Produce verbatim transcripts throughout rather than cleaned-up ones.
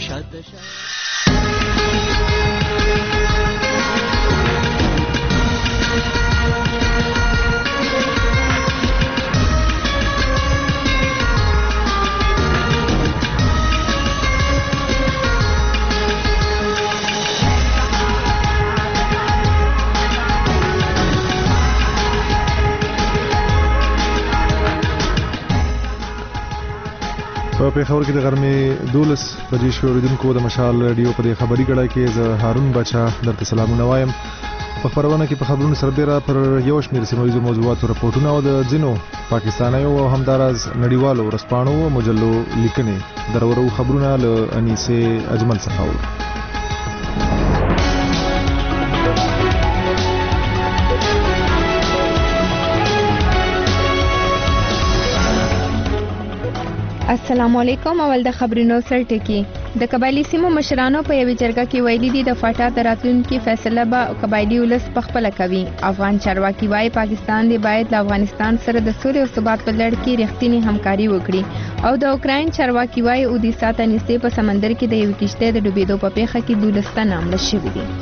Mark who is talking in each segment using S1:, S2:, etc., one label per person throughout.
S1: شاته شاته
S2: په پیښور کې د غرمې دولس بجې شوې اوریدونکو د مشال رادیو په دې خبري غړای کې زه هارون بچا درته سلامونه وایم. په خبرونه کې په خبرونو سربېره پر یو شمېر سیمه موضوعاتو راپورټونه او د ځینو پاکستانیو او همداراز نړیوالو ورځپاڼو او مجلو لیکنې درورو خبرونه له انیسه اجمل څخه اورو.
S3: السلام علیکم. اول د خبرونو سر ټکی. د قبایلی سیمو مشرانو په یوه جرګه کې ویلي دي د فاټا د راتلونکي فیصله به قبایلی ولس په خپله کوي. افغان چارواکي وايي پاکستان دی باید له افغانستان سره د سولې او ثبات په لړ کې رښتینی همکاري وکړي. او د اوکراین چارواکي وايي اودیسا ته نږدې په سمندر کې د یوې کشتۍ د ډوبېدو په پیښه کې دولس تنه مړه شوي دي.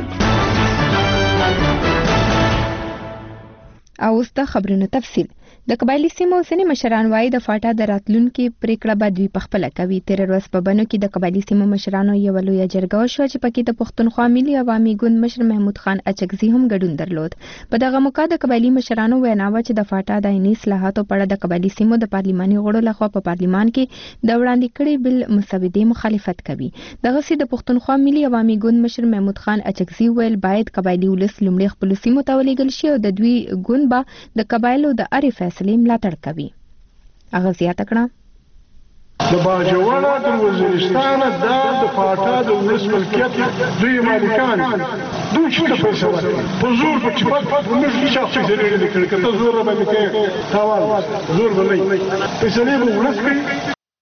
S3: او اوس د خبرونو تفصیل. د قبایلی سیمو ځینې مشران وايي د فاټا د راتلونکي پریکړه به دوی په خپله کوي. تېره ورځ په بنو کې د قبایلی سیمو مشرانو یوه لویه جرګه وشوه چې پکې د پښتونخوا ملي عوامي ګوند مشر محمود خان اچکزي هم ګډون درلود. په دغه موقع د قبایلی مشرانو وینا وه چې د فاټا د عیني اصلاحاتو په اړه د قبایلی سیمو د پارلماني غړو لخوا په پارلمان کې د وړاندې کړي بل مسودې مخالفت کوي. دغسې د پښتونخوا ملي عوامي ګوند مشر محمود خان اچکزي ویل باید قبایلی ولس لومړی خپلو سیمو ته ولېږل شي او د دوی ګوند به د قبایلو د هرې فیصلې ملاتړ کوي. هغه زیاته کړه
S4: د باجوړه د وزیرستان د د فاټا د ولس ملکیت دوی مالکان دوی چې فیصله کوي په زور په چې په موږ شخصي فیصله نه کوي کته زور باندې کوي تاوال زور باندې فیصله به ولس کوي.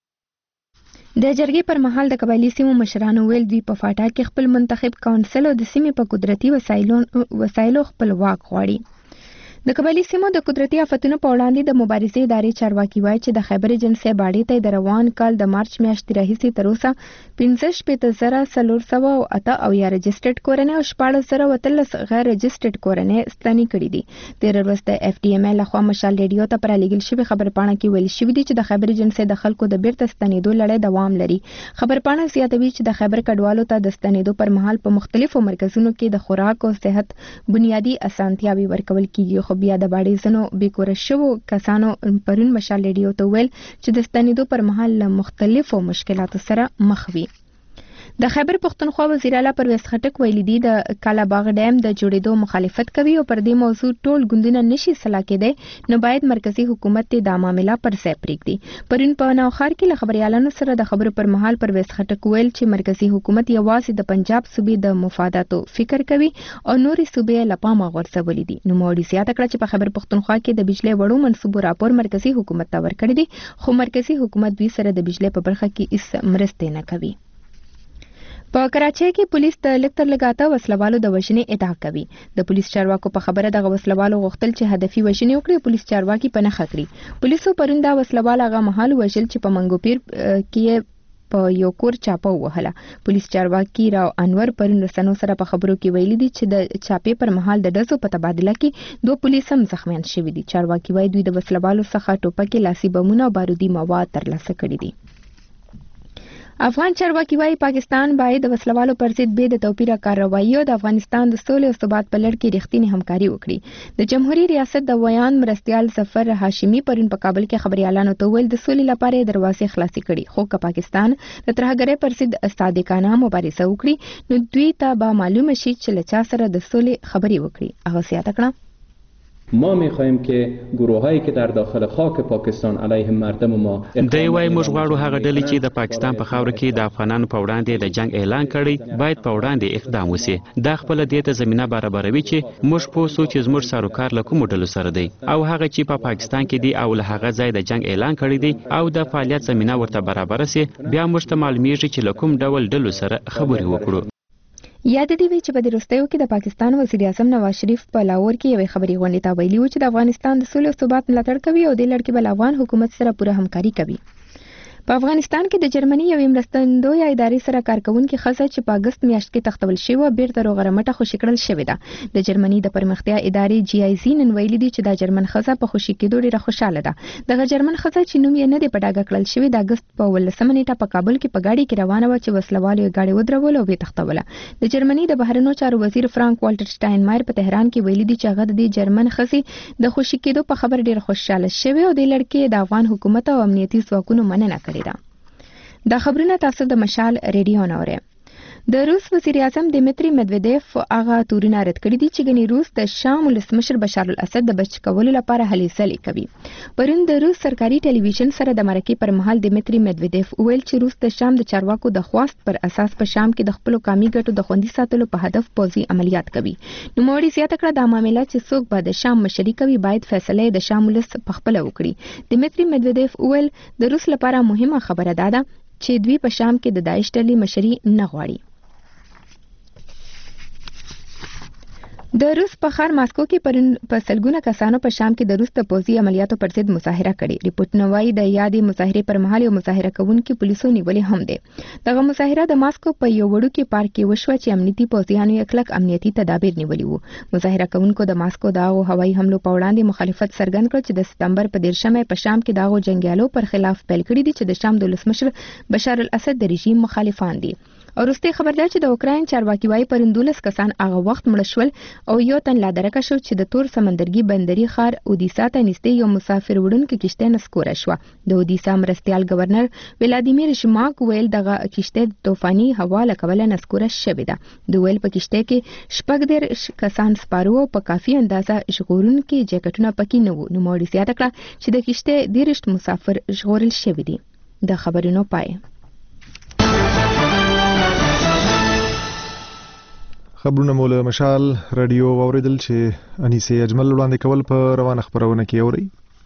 S3: د جرګې پر مهال د قبایلی سیمو مشرانو ویل دوی په فاټا کې خپل منتخب کونسل او د سیمې په قدرتي وسایلو وسایلو خپل واک غواړي. د قبایلی سیمو د قدرتي آفتونو په وړاندې د مبارزې ادارې چارواکي وایي چې د خیبر ایجنسۍ باډې ته د روان کال د مارچ میاشتې راهیسې تر اوسه پنځه شپېته زره څلور سوه او اته اویا رجسټرډ کورنۍ او شپاړس زره اتلس غیر رجسټرډ کورنۍ ستنې کړي دي. تېره ورځ د اف ډي ایم ای لخوا مشال ریډیو ته په رالېږل شوې خبرپاڼه کې ویل شوي دي چې د خیبر ایجنسۍ د خلکو د بیرته ستنېدو لړۍ دوام لري. خبرپاڼه زیاتوي چې د خیبر کډوالو ته د ستنېدو پر مهال په مختلفو مرکزونو کې د خوراک او صحت بنیادي اسانتیاوې ورکول کېږي. خو بیا د باډې ځینو بېکوره شوو کسانو پرون مشال ریډیو ته ویل چې د ستنېدو پر مهال له مختلفو مشکلاتو سره مخ وي. د خیبر پښتونخوا وزیر اعلی پرویز خټک ویلي دي د کالاباغ ډیم د جوړېدو مخالفت کوي او پر دې موضوع ټول ګوندونه نشي سلا کېدی نو باید مرکزی حکومت ته دا معامله پر ځای پرېږدي. پرون په نوښار کې له خبريالانو سره د خبرو پر مهال پرویز خټک ویل چې مرکزی حکومت یوازې د پنجاب صوبې د مفاداتو فکر کوي او نورې صوبې له پامه غورځولې دي. نو موري زیاته کړه چې په خیبر پښتونخوا کې د بجلی وړو منصوبو راپور مرکزی حکومت ته ورکړی دي خو مرکزی حکومت دوی سره د بجلی په برخه کې هیڅ مرسته نه کوي. په کراچۍ کې پولیس د لږ تر لږه اته وسلوالو د وژنې ادعا کوي. د پولیس چارواکو په خبره دغه وسلوالو غوښتل چې هدفي وژنې وکړي. پولیس چارواکي په نښه کړي. پولیسو پرون دا وسلوال هغه مهال وژل چې په منګوپیر کې په یو کور چاپه ووهله. پولیس چارواکي راو انور پرون رسنیو سره په خبرو کې ویلي دي چې د چاپې پر مهال د ډزو په تبادله کې دوه پولیس هم زخمیان شوي دي. چارواکي وایي دوی د وسلوالو څخه ټوپکې، لاسي بمونه او بارودي مواد ترلاسه کړي دي. افغان چارواکي وايي پاکستان باید د وسلوالو پر ضد بې د توپیره کارروایي او د افغانستان د سولې او ثبات په لړ کې رښتینې همکاري وکړي. د جمهوریت ریاست د ویان مرستیال ظفر هاشمي پرون په کابل کې خبريالانو ته ویل د سولې لپاره دروازې خلاصې کړي خو که پاکستان د ترهګرۍ پر ضد صادقانه مبارزه وکړي نو دوی ته به معلومه شي چې له چا سره د سولې خبرې وکړي. هغه زیاته کړه
S5: ما می‌خواهیم که گروهایی که در داخل خاک پاکستان علیه مردم ما
S6: دی وای موږ غواړو هغه ډلې چې د پاکستان په خاور کې د افغانانو په وړاندې د جنگ اعلان کړي باید په وړاندې اقدام وشي. دا خپل دې ته زمينه برابروي چې موږ په سوچ زموږ سروکار له کوم ډلو سره دی او هغه چې په پا پاکستان کې دی او له هغه ځای د جنگ اعلان کړي دی او د فعالیت زمينه ورته برابر سي بیا موږ ته معلومیږي چې له کوم ډول ډلو سره خبرې وکړو.
S3: یاد دی وی چې په دې وروستیو کې د پاکستان وزیر اعظم نواز شریف په لاهور کې یوې خبري غونډې ته ویلي و چې د افغانستان د سولې او ثبات ملاتړ کوي او د لړ کې بل افغان حکومت سره پوره همکاري کوي. په افغانستان کې د جرمني یو مرستندوی ادارې سره کارکونکو ښځه چې په اگست میاشت کې تختول شوې و بیرته روغرمټه خوشی کړل شوې ده. د جرمني د پرمختیا ادارې جی آی زی نن ویلي دي چې د جرمن ښځه په خوشی کېدو ډیره خوشاله ده. دغه جرمن ښځه چې نوم یې نه دی په ډاګه کړل شوی د اگست په ولسمه نیټه په کابل کې په گاډي کې روانه و چې وسلوالو یې گاډي ودرول او به تختوله. د جرمني د بهرنیو چارو وزیر فرانک والټر شټاینمایر په تهران کې ویلي دي چې هغه د جرمن ښځې د خوشی کېدو په خبر ډیر خوشاله شوی او د لړکې د افغان حکومت او امنیتي ځواکونو مننه کړې ده. دا خبرونه تاسو د مشال ریډیو نه اورئ. د روس وزیر اعظم دیمتری مدودیف هغه تورونه رد کړي دي چې ګنې روس د شام ولسمشر بشار الاسد د بچ کولو لپاره هلې ځلې کوي. پرون د روس سرکاري ټلویزیون سره د مرکې پر مهال دیمتری مدودیف ویل چې روس د شام د چارواکو د خواست پر اساس په شام کې د خپل قومي ګټو د خوندي ساتلو په هدف پوځي عملیات کوي. نو موري زیاته کړه د معاملې چې څوک به د شام مشري کوي باید فیصله د شام ولس په خپل وکړي. دیمتری مدودیف ویل د روس لپاره مهمه خبره ده چې دوی په شام کې د داعش ډلې مشري نه غواړي. د روس په ښار ماسکو کې پرون په سلګونه کسانو په شام کې د روس د پوځي عملیاتو پر ضد مظاهره کړې. ریپورټونه وايي د یادې مظاهرې پر مهال یو مظاهره کوونکي پولیسو نیولې هم دي. دغه مظاهره د ماسکو په یو وړوکي پارک کې وشوه چې امنیتي پوځیانو یې کلک امنیتي تدابیر نیولي وو. مظاهره کوونکو د ماسکو د هغو هوایي حملو په وړاندې مخالفت څرګند کړ چې د سپتمبر په دیرشمه په شام کې د هغو جنګیالو پر خلاف پیل کړي دي چې د شام د ولسمشر بشار الاسد د رژیم مخالفان دي. او وروستي خبر ده چې د اوکراین چارواکي وايي پرون دولس کسان هغه وخت مړه شول او یو تن لا درکه شو چې د تور سمندرګي بندري ښار اودیسا ته نږدې یو مسافر وړونکې کشته نسکوره شوه. د اودیسا مرستیال گورنر ولادیمیر شماک ویل دغه کشته د طوفاني هوا له کبله نسکوره شوې ده. د ویل په کشته کې شپږ دېرش کسان سپاره وو په کافي اندازه ژغورونکي جاکټونه پکې نه وو. نوموړي زیاته کړه چې د کشته دېرش مسافر ژغورل شوي دي. د خبرونو پای.
S2: خبرونه مو له مشال رادیو اوریدل چې انیسه اجمل وړاندې کول په روانه خبرونه کې اوري.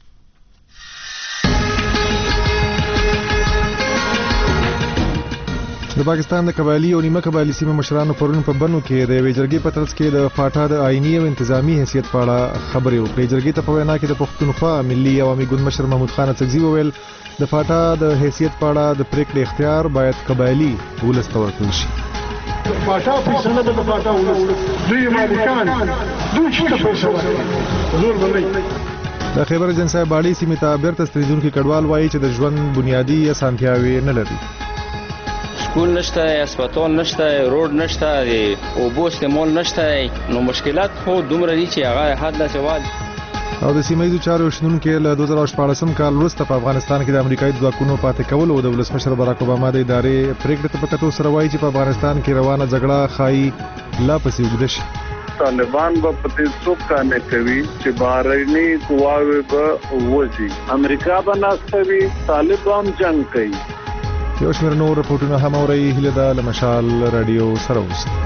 S2: د پاکستان د قبایلی او نیمه قبایلی سیمه مشرانو پرون په بنو کې د یوې جرګې په ترڅ کې د فاټا د آئینی او انتظامی حیثیت په اړه خبرې وکړې. جرګې ته په وینا کې د پښتونخوا ملي عوامي ګوند مشر محمود خان اڅکزي وویل د فاټا د حیثیت په اړه د پریکړې اختیار باید قبایلی ولس ته ورکړل شي.
S4: فاټا فیصله به د فاټا ولس دوی مالکان دوی چې فیصله زور بنئ.
S2: د خیبر جنسای باړی سیمې ته بیرته ستنېدونکي کډوال وایي چې د ژوند بنیادي اسانتیاوې نه لري.
S1: سکول نشته، اسپیټال نشته، روډ نشته، اوبو استعمال نشته. نو مشکلات خو دومره دي چې هغه حد لا سوال.
S2: او د سیمایي چارو شنونکو له دوه زره شپاړسم کال وروسته په افغانستان کې د امریکایي ځواکونو پاتې کول او د ولسمشر براک اوباما د ادارې پریکړې ته په کتو سره وایي چې په افغانستان کې روانه جګړه خایي لا پسې اوږده شي.
S7: طالبان به په دې څوک کار کوي چې بهرني قواوې به وځي، امریکا به ناستوي، طالبان جنگ کوي.
S2: یو شمېر نور رپورټونه هم اورئ. هیله ده له مشال رادیو سره اوسئ.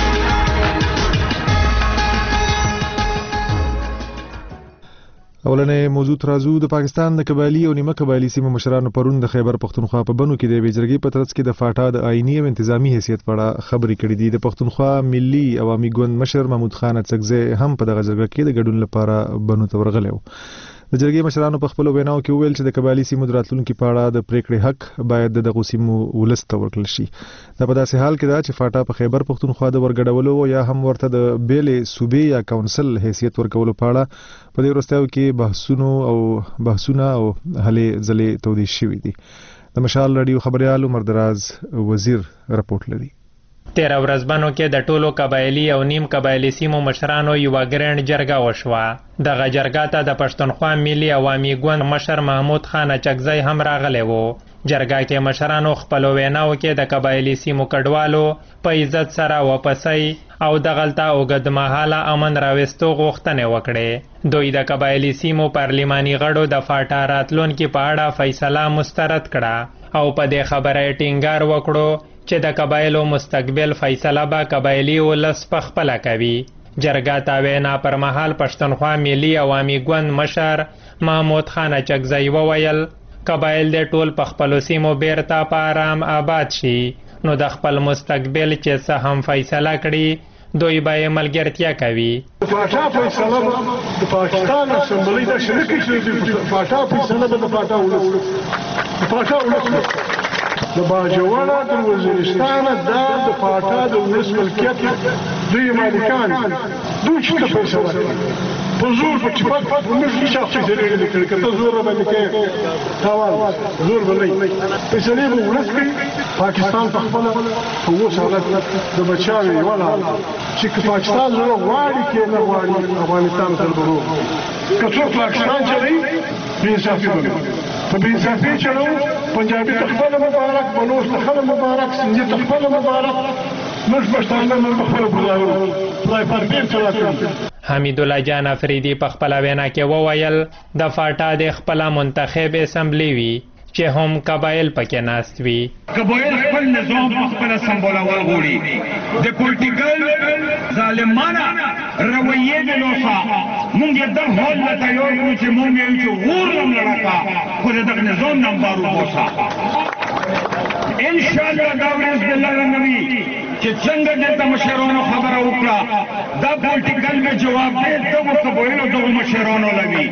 S2: اولنې موضوع ترازو د پاکستان د قبایلی او نیمه قبایلی سیمه مشرانو پرون د خیبر پښتونخوا په بنو کې د یوې جرګې په ترڅ کې د فاټا د آئینی او انتظامی حیثیت په اړه خبرې کړې دي. د پښتونخوا ملي عوامي ګوند مشر محمود خان اڅکزي هم په دغه جرګه کې د ګډون لپاره بنو ته ورغلی و. د جرګې مشرانو په خپل ویناو کې وویل چې د قبایلی سیمو د راتلونکي په اړه د پریکړې حق باید د دغو سیمو ولس ته ورکړل شي. دا په داسې حال کې ده چې فاټا په خیبر پښتونخوا د ورګډولو یا هم ورته د بیلې صوبې یا کونسل حیثیت ورکولو په اړه په دې وروستیو کې بحثونو او بحثونه او هلې ځلې تودې شوي دي. د مشال رادیو خبریال عمر دراز وزیر رپورټ لري.
S8: تیر ورځ بنو کې د ټولو قبایلی او نیم قبایلی سیمو مشرانو یو ګرند جرګه وشوه. دغه جرګه ته د پښتونخوا ملي عوامي ګوند مشر محمود خان اڅکزي هم راغلی وو. جرګه کې مشرانو خپل ویناو کې د قبایلی سیمو کډوالو په عزت سره واپسۍ او دغلته اوږدمهاله امن راوستو غوښتنې وکړې. دوی د قبایلی سیمو پارلماني غړو د فاټا راتلونکي په اړه فیصله مسترد کړه او په دې خبره ټینګار وکړو چې د قبایلو مستقبل فیصله به قبایلی ولس په خپله کوي. جرګه ته وینا پر مهال پښتونخوا ملي عوامي ګوند مشر محمود خان اڅکزي وویل قبایل د ټول په خپلو سیمو بیرته په آرام آباد شي، نو د خپل مستقبل چې څه هم فیصله کړي دوی به یې ملګرتیا کوي.
S4: فاټا فیصله د پاکستان اسمبلی د شرکت چې فاټا فیصله د فاټا ولس پاټا ولس د باجوړه د وزیرستان دا د پاټا د ولس ملکیت دوی مالکان دوی چې پیسې ورکړي په زور په چپات په موږ هیڅ څه نه لري کړی کته زور باندې کې تاوان زور باندې پیسې نه ولس کې پاکستان په خپل په اوس حالت د بچاوي ولا چې پاکستان زور غواړي کې نه غواړي افغانستان سره ورو کڅو پاکستان چلی بې انصافي وکړي په بې انصافي چلو پنجابي تخبل مبارک بلوچ تخبل مبارک سندي تخبل مبارک موږ پښتانه موږ خپل ګزارو خدای پر دې چلا کړو.
S8: حمید الله جان افریدي په خپل وینا کې وویل د فاټا د خپل منتخب اسمبلی وی چې هم قبایل پکې ناست وي.
S9: قبایل خپل نظام په خپل سمبولول غواړي د پولیټیکل ظالمانه رویه د لوسا مونږ د هول لا تیار کړو چې مونږ یو چې ورلم لړکا خو د نظام نمبر وبوسا ان شاء الله دا ورځ د الله نبی چې څنګه د مشرانو خبره وکړه دا پولیټیکل میں جواب دې دغه قبایلو دغه مشرانو لګي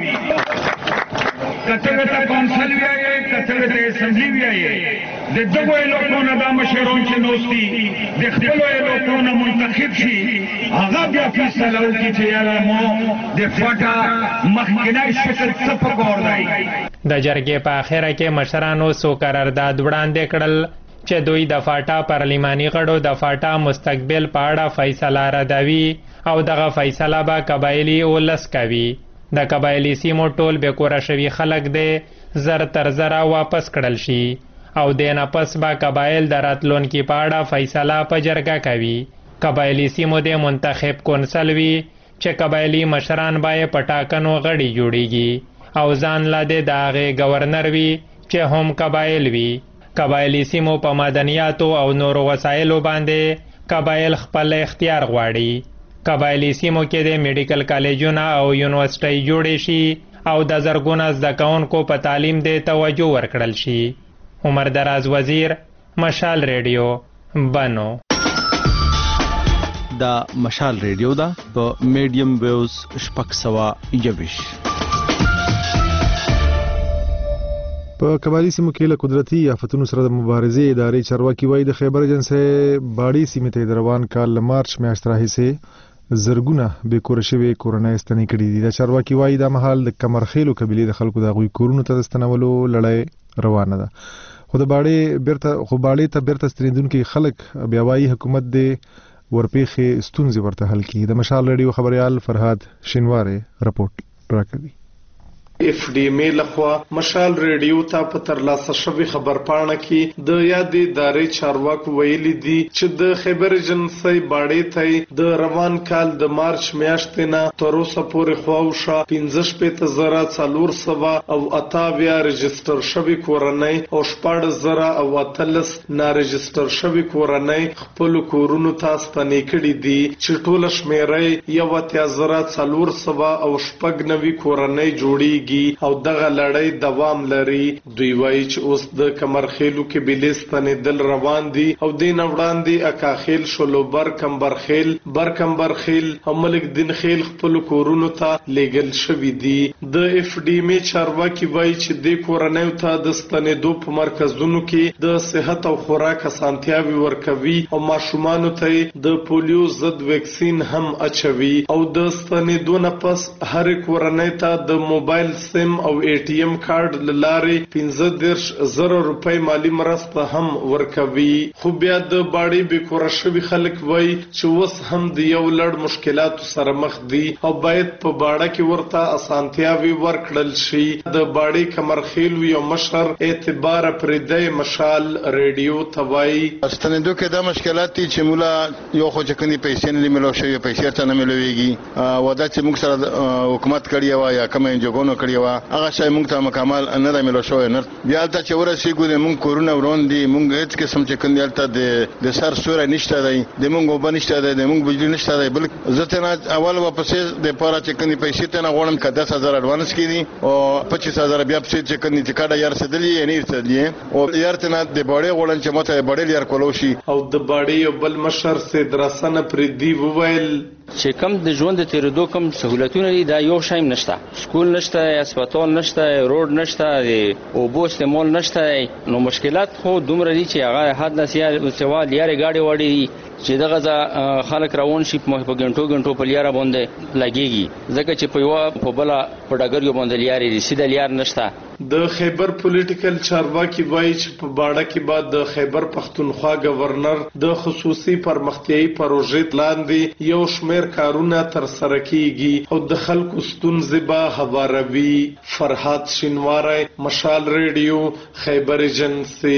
S9: کته ته کونسل وی آئے کته ته اسمبلی وی آئے د دغه لوکونو د مشرانو چې نوستي د خپل لوکونو منتخب شي هغه بیا فیصله وکړي چې یاره مو د فاټا مخکنی شکل څه پکور دی.
S8: د جرګې په اخره کې مشرانو سو قرارداد وړاندې کړل چې دوی د فاټا پارلماني غړو د فاټا مستقبل په اړه فیصله ردوي او دغه فیصله به قبایلي ولس کوي. د قبایلي سیمو ټول بې کوره شوي خلک دی زر تر زره واپس کړل شي او د نه پس به قبایل د راتلونکي په اړه فیصله په جرګه کوي. قبایلي سیمو د منتخب کونسل وي چې قبایلي مشران به یې په ټاکنو غړي جوړیږي او ځان لا د هغې ګورنر وي چې هم قبایل وي. قبایلي سیمو په مدنیاتو او نورو وسایلو باندې قبایل خپل اختیار غواړي. قبایلي سیمو کې د میډیکل کالجونه او یونیورسټۍ جوړې شي او د زرګونه زده کوونکو په تعلیم د توجه ورکړل شي. عمر دراز وزیر، مشال ریډیو، بنو.
S10: دا مشال ریډیو دا په میډیم ویوز شپږ سوه یویش.
S2: په قبایلي سیمو کې له قدرتي آفتونو سره د مبارزې ادارې چارواکي وایي د خیبر ایجنسۍ باړې سیمې ته د روان کال له مارچ میاشت راهیسې زرګونه بې کوره شوې کورنۍ ستنې کړي دي. د چارواکي وایي دا مهال د کمرخیلو قبیلې د خلکو د هغوی کورونو ته د ستنولو لړۍ روانه ده. خو د باړې بیرته خو باړې ته بیرته ستنېدونکي خلک بیا وایي حکومت دې ورپېښې ستونزې ورته حل کړي. د مشال ریډیو خبریال فرهاد شینوارې رپورټ راکوي.
S11: اف ډی ایم ای لخوا مشال ریډیو ته په ترلاسه شوی خبرپاڼه کې د یادې ادارې چارواکو ویلي دي چې د خیبر ایجنسۍ باړې ته د روان کال د مارچ میاشتې نه تر اوسه پورې خواوشا پنځه شپېته زره څلور سوه او اته اویا رجسټر شوي کورنۍ او شپاړس زره او اتلس نارجسټر شوي کورنۍ خپلو کورونو ته ستنې کړي دي چې ټوله شمېره یې یو اتیا زره څلور سوه او شپږ نوي کورنۍ جوړیږي او دغه لړۍ دوام لري. دوی وایي چې اوس د کمرخیلو کې بلې ستنېدل روان دي او دې نه وړاندې اکاخیل، شلوبر، کمبرخیل، برکمبرخیل او ملک دین خیل خپلو کورونو ته لیږل شوي دي. د اف ډي ایم ای چارواکي وایي چې دې کورنیو ته د ستنېدو په مرکزونو کې د صحت او خوراک اسانتیاوې ورکوي او ماشومانو ته د پولیو ضد ویکسین هم اچوي او د ستنېدو نه پس هرې کورنۍ ته د موبایل سیم او ای ټي ایم کارت لارې پنځه دېرش زره روپۍ مالی مرسته هم ورکوي. خو بیا د باړې بې کوره شوي خلک وایي چې اوس هم د یو لړ مشکلاتو سره مخ دي او باید په باړه کې ورته اسانتیاوې ورکړل شي. د باړې کمرخیلو یو مشر اعتبار پردی مشال ریډیو ته وایي
S12: ستنېدو کې دا مشکلات دي چې مولا یو خو چې کومې پیسې نه ملو شوي، پیسې ته نه ملويږي. ودا چې موږ سره حکومت کړی و یا کوم انجوګونو کړی و هغه شای موږ ته مکمل نه د ملو شوی نه بیا ته چې ورسېږو د موږ کورونه ورون دي موږ هیڅ قسم چې کوم دلته د د سر سوره نشته دی د موږ وب نشته دی د موږ بجلی نشته دی بل زه نه اول واپس د پاره چې کوم پیسې ته نه غوړم که دس هزار اډوانس کړي او پچیس هزار بیا په چې کوم چې کاډه یار سدلی نه ارتدلی او یار ته نه د باړې غوړن چې ماته باړې یار کولو شي.
S11: او د باړې بل مشر سید رسن پردی وویل
S1: چې کم د ژوند د تیرېدو کم سهولتونه دي دا یو شایم نشته، سکول نشته، هسپتال نشته، روډ نشته، د اوبو استعمال نشته. نو مشکلات خو دومره دي چې هغه حد نه سوا لیارې ګاډي واړي دي چې دغه خلک روان شي په ګنټو ګنټو په لیاره باندې لګيږي، ځکه چې په یو په بل په ډګر یو باندې لیارې دي، سیده لیار نشته.
S11: د خیبر پولیټیکل چارواکي وایي چې په باډه کې بعد د خیبر پښتونخوا گورنر د خصوصي پرمختیايي پروژې لاندې یو شمېر کارونه تر سره کیږي او د خلکو ستونزې به هواروي. فرحات شینواری، مشال ریډیو، خیبر ایجنسی.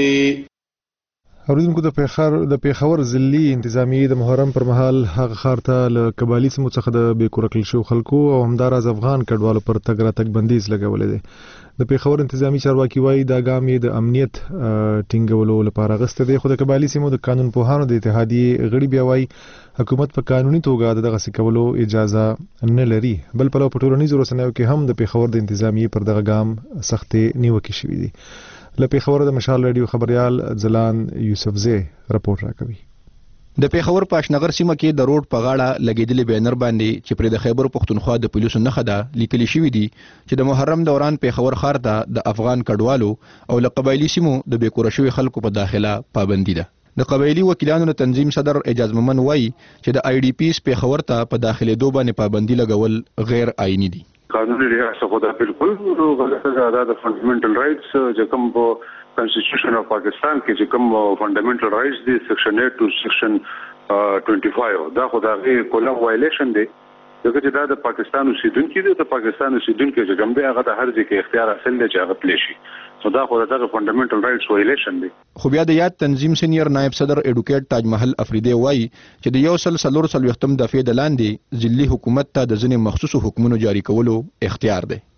S2: اوریدونکو د پیښور د پیښور ضلعي انتظامیې د محرم پر مهال هغه ښار ته له قبایلي سیمو څخه د بې کور کړل شوو خلکو او همداراز افغان کډوالو پر تګ راتګ بندیز لګولی دی. د پیښور انتظامی چارواکي وایي دا ګام یې د امنیت ټینګولو لپاره اخیستی دی، خو د قبایلي سیمو د قانون پوهانو د اتحادیې غړي بیا وایي حکومت په قانوني توګه د دغسې کولو اجازه نه لري. بل پلو په ټولنیزو رسنیو کې هم د پیښور د انتظامیې پر دغه ګام سختې نیوکې شوي دي. له پیښور د مشال ریډیو خبريال ځلان یوسفزی راپورټ راکوي.
S13: د پیښور په اشنغر سیمه کې د روډ په غاړه لګیدلې بینر باندې چې پر د خیبر پښتونخوا د پولیسو نښه ده لیکل شوی دی چې د محرم دوران پیښور ښار ته د افغان کډوالو او له قبایلی سیمو د بیکوره شوی خلکو په داخله پابندي ده. د قبایلی وکیلانو د تنظیم صدر اعجاز مومن وایي چې د آی ډی پیس پیښور ته په داخله دوه باندې پابندي لګول غیر آئینی دي.
S7: قانوني ریاست خو دا بالکل غلطه ده. د فندامنټل رائټس چې کوم په کانسټیټیوشن اف پاکستان کې چې کوم فندامنټل رائټس دي سیکشن ایټ ټو سیکشن پنځه پنځه دا خو دا غي کولم وایلیشن دی، ځکه چې دا د پاکستان اوسیدونکو دي. د پاکستان اوسیدونکو چې کوم دی هغه د هر ځای کې اختیار حاصل دی چې هغه پلی شي، نو دا خو دغه فندامنټل رائټس وایلیشن دی.
S13: خو بیا د یاد تنظیم سینیئر نائب صدر ایډوکیټ تاج محل افریدی وایي چې د یو سل سلور څلوېښتم دفعې د لاندې ځلي حکومت ته د ځینې مخصوصو حکمونو جاری کولو اختیار دی.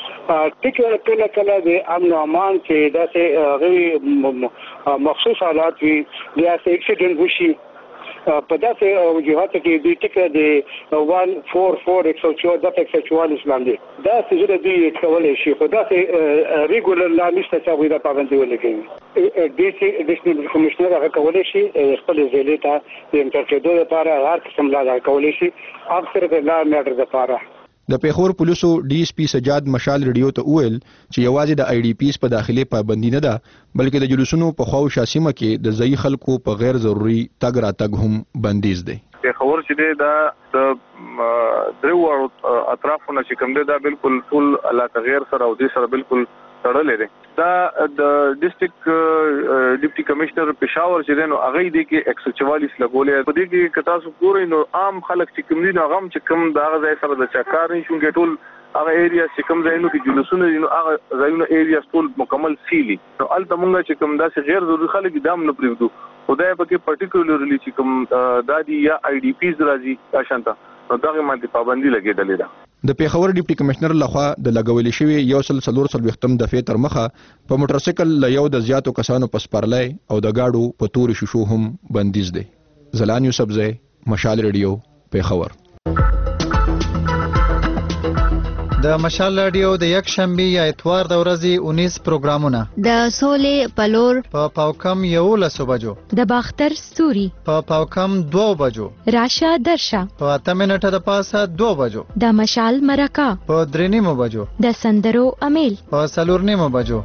S14: ټیکه کله کله د امن او امان چې داسې غوي مخصوص حالات وي یا اکسیډنټ وشي په داسې وجوهاتو کې د ټیکه د یک چار چار یک سو چوارده یک سو چوالیس باندې دا څه دی کولای شي، خو داسې ریګولر لا نشته چې هغوی دا پابندي ولګوي. ډي سي اډیشنل کمشنر هغه کولی شي خپل ضلع ته د انټر کېدو لپاره هر قسم لاره کولی شي، اکثر د لا میټر لپاره.
S13: د پیښور پولیسو ډي اس پی سجاد مشال ریډیو ته وویل چې یوازې د آی ډي پیس په داخلي پابندي نه ده بلکې د جلوسونو په خواوشا سیمه کې د ځایي خلکو په غیر ضروري تګ راتګ هم بندیز دی.
S7: پیښور چې دی دا د درو اطرافونه چې کوم دی دا بالکل ټول علاقه غیر سره او دې سره بالکل تړلې دی. دا د ډیسټریکټ ډیپټي کمشنر پېښور چې دی نو هغه دې کې یک سو چوالیس لګولې. په دې کې که تاسو ګورئ نو عام خلک چې کوم دي نو هغه چې کوم د هغه ځای سره د چکار نه شونکې ټول هغه ایریا چې کوم ځایونو کې جلوسونه دي نو هغه ځایونو ایریا ټول مکمل سیلي. نو هلته مونږ چې کوم داسې غیر ضروري خلک دام نه پرېږدو، خدای پکې پرټیکولرلی چې کوم دا دي یا آی ډي پیز راځي اشانته نو دغه باندې پابندي لګېدلې ده.
S13: د پیښور ډیپټي کمشنر لخوا د لګولې شوی یو سل څلور څلوېښتم دفعې تر مخه په موټر سایکل له یو د زیاتو کسانو په سپرلی او د گاډو په تورې شیشو هم بندیز دی. ځلان یوسفزی، مشال ریډیو، پیښور.
S15: د مشال رادیو د یک شنبه یا اتوار د ورځې انیس پروګرامونه
S16: د سولې پلور
S15: په پاوکم یولس بجو،
S16: د باختر ستوري
S15: په پاوکم دو بجو،
S16: راشه درشه
S15: په اته منټه د پاسه دو بجو،
S16: د مشال مرکه
S15: په درې نیمو بجو،
S16: د سندرو امیل
S15: په څلور نیمو بجو.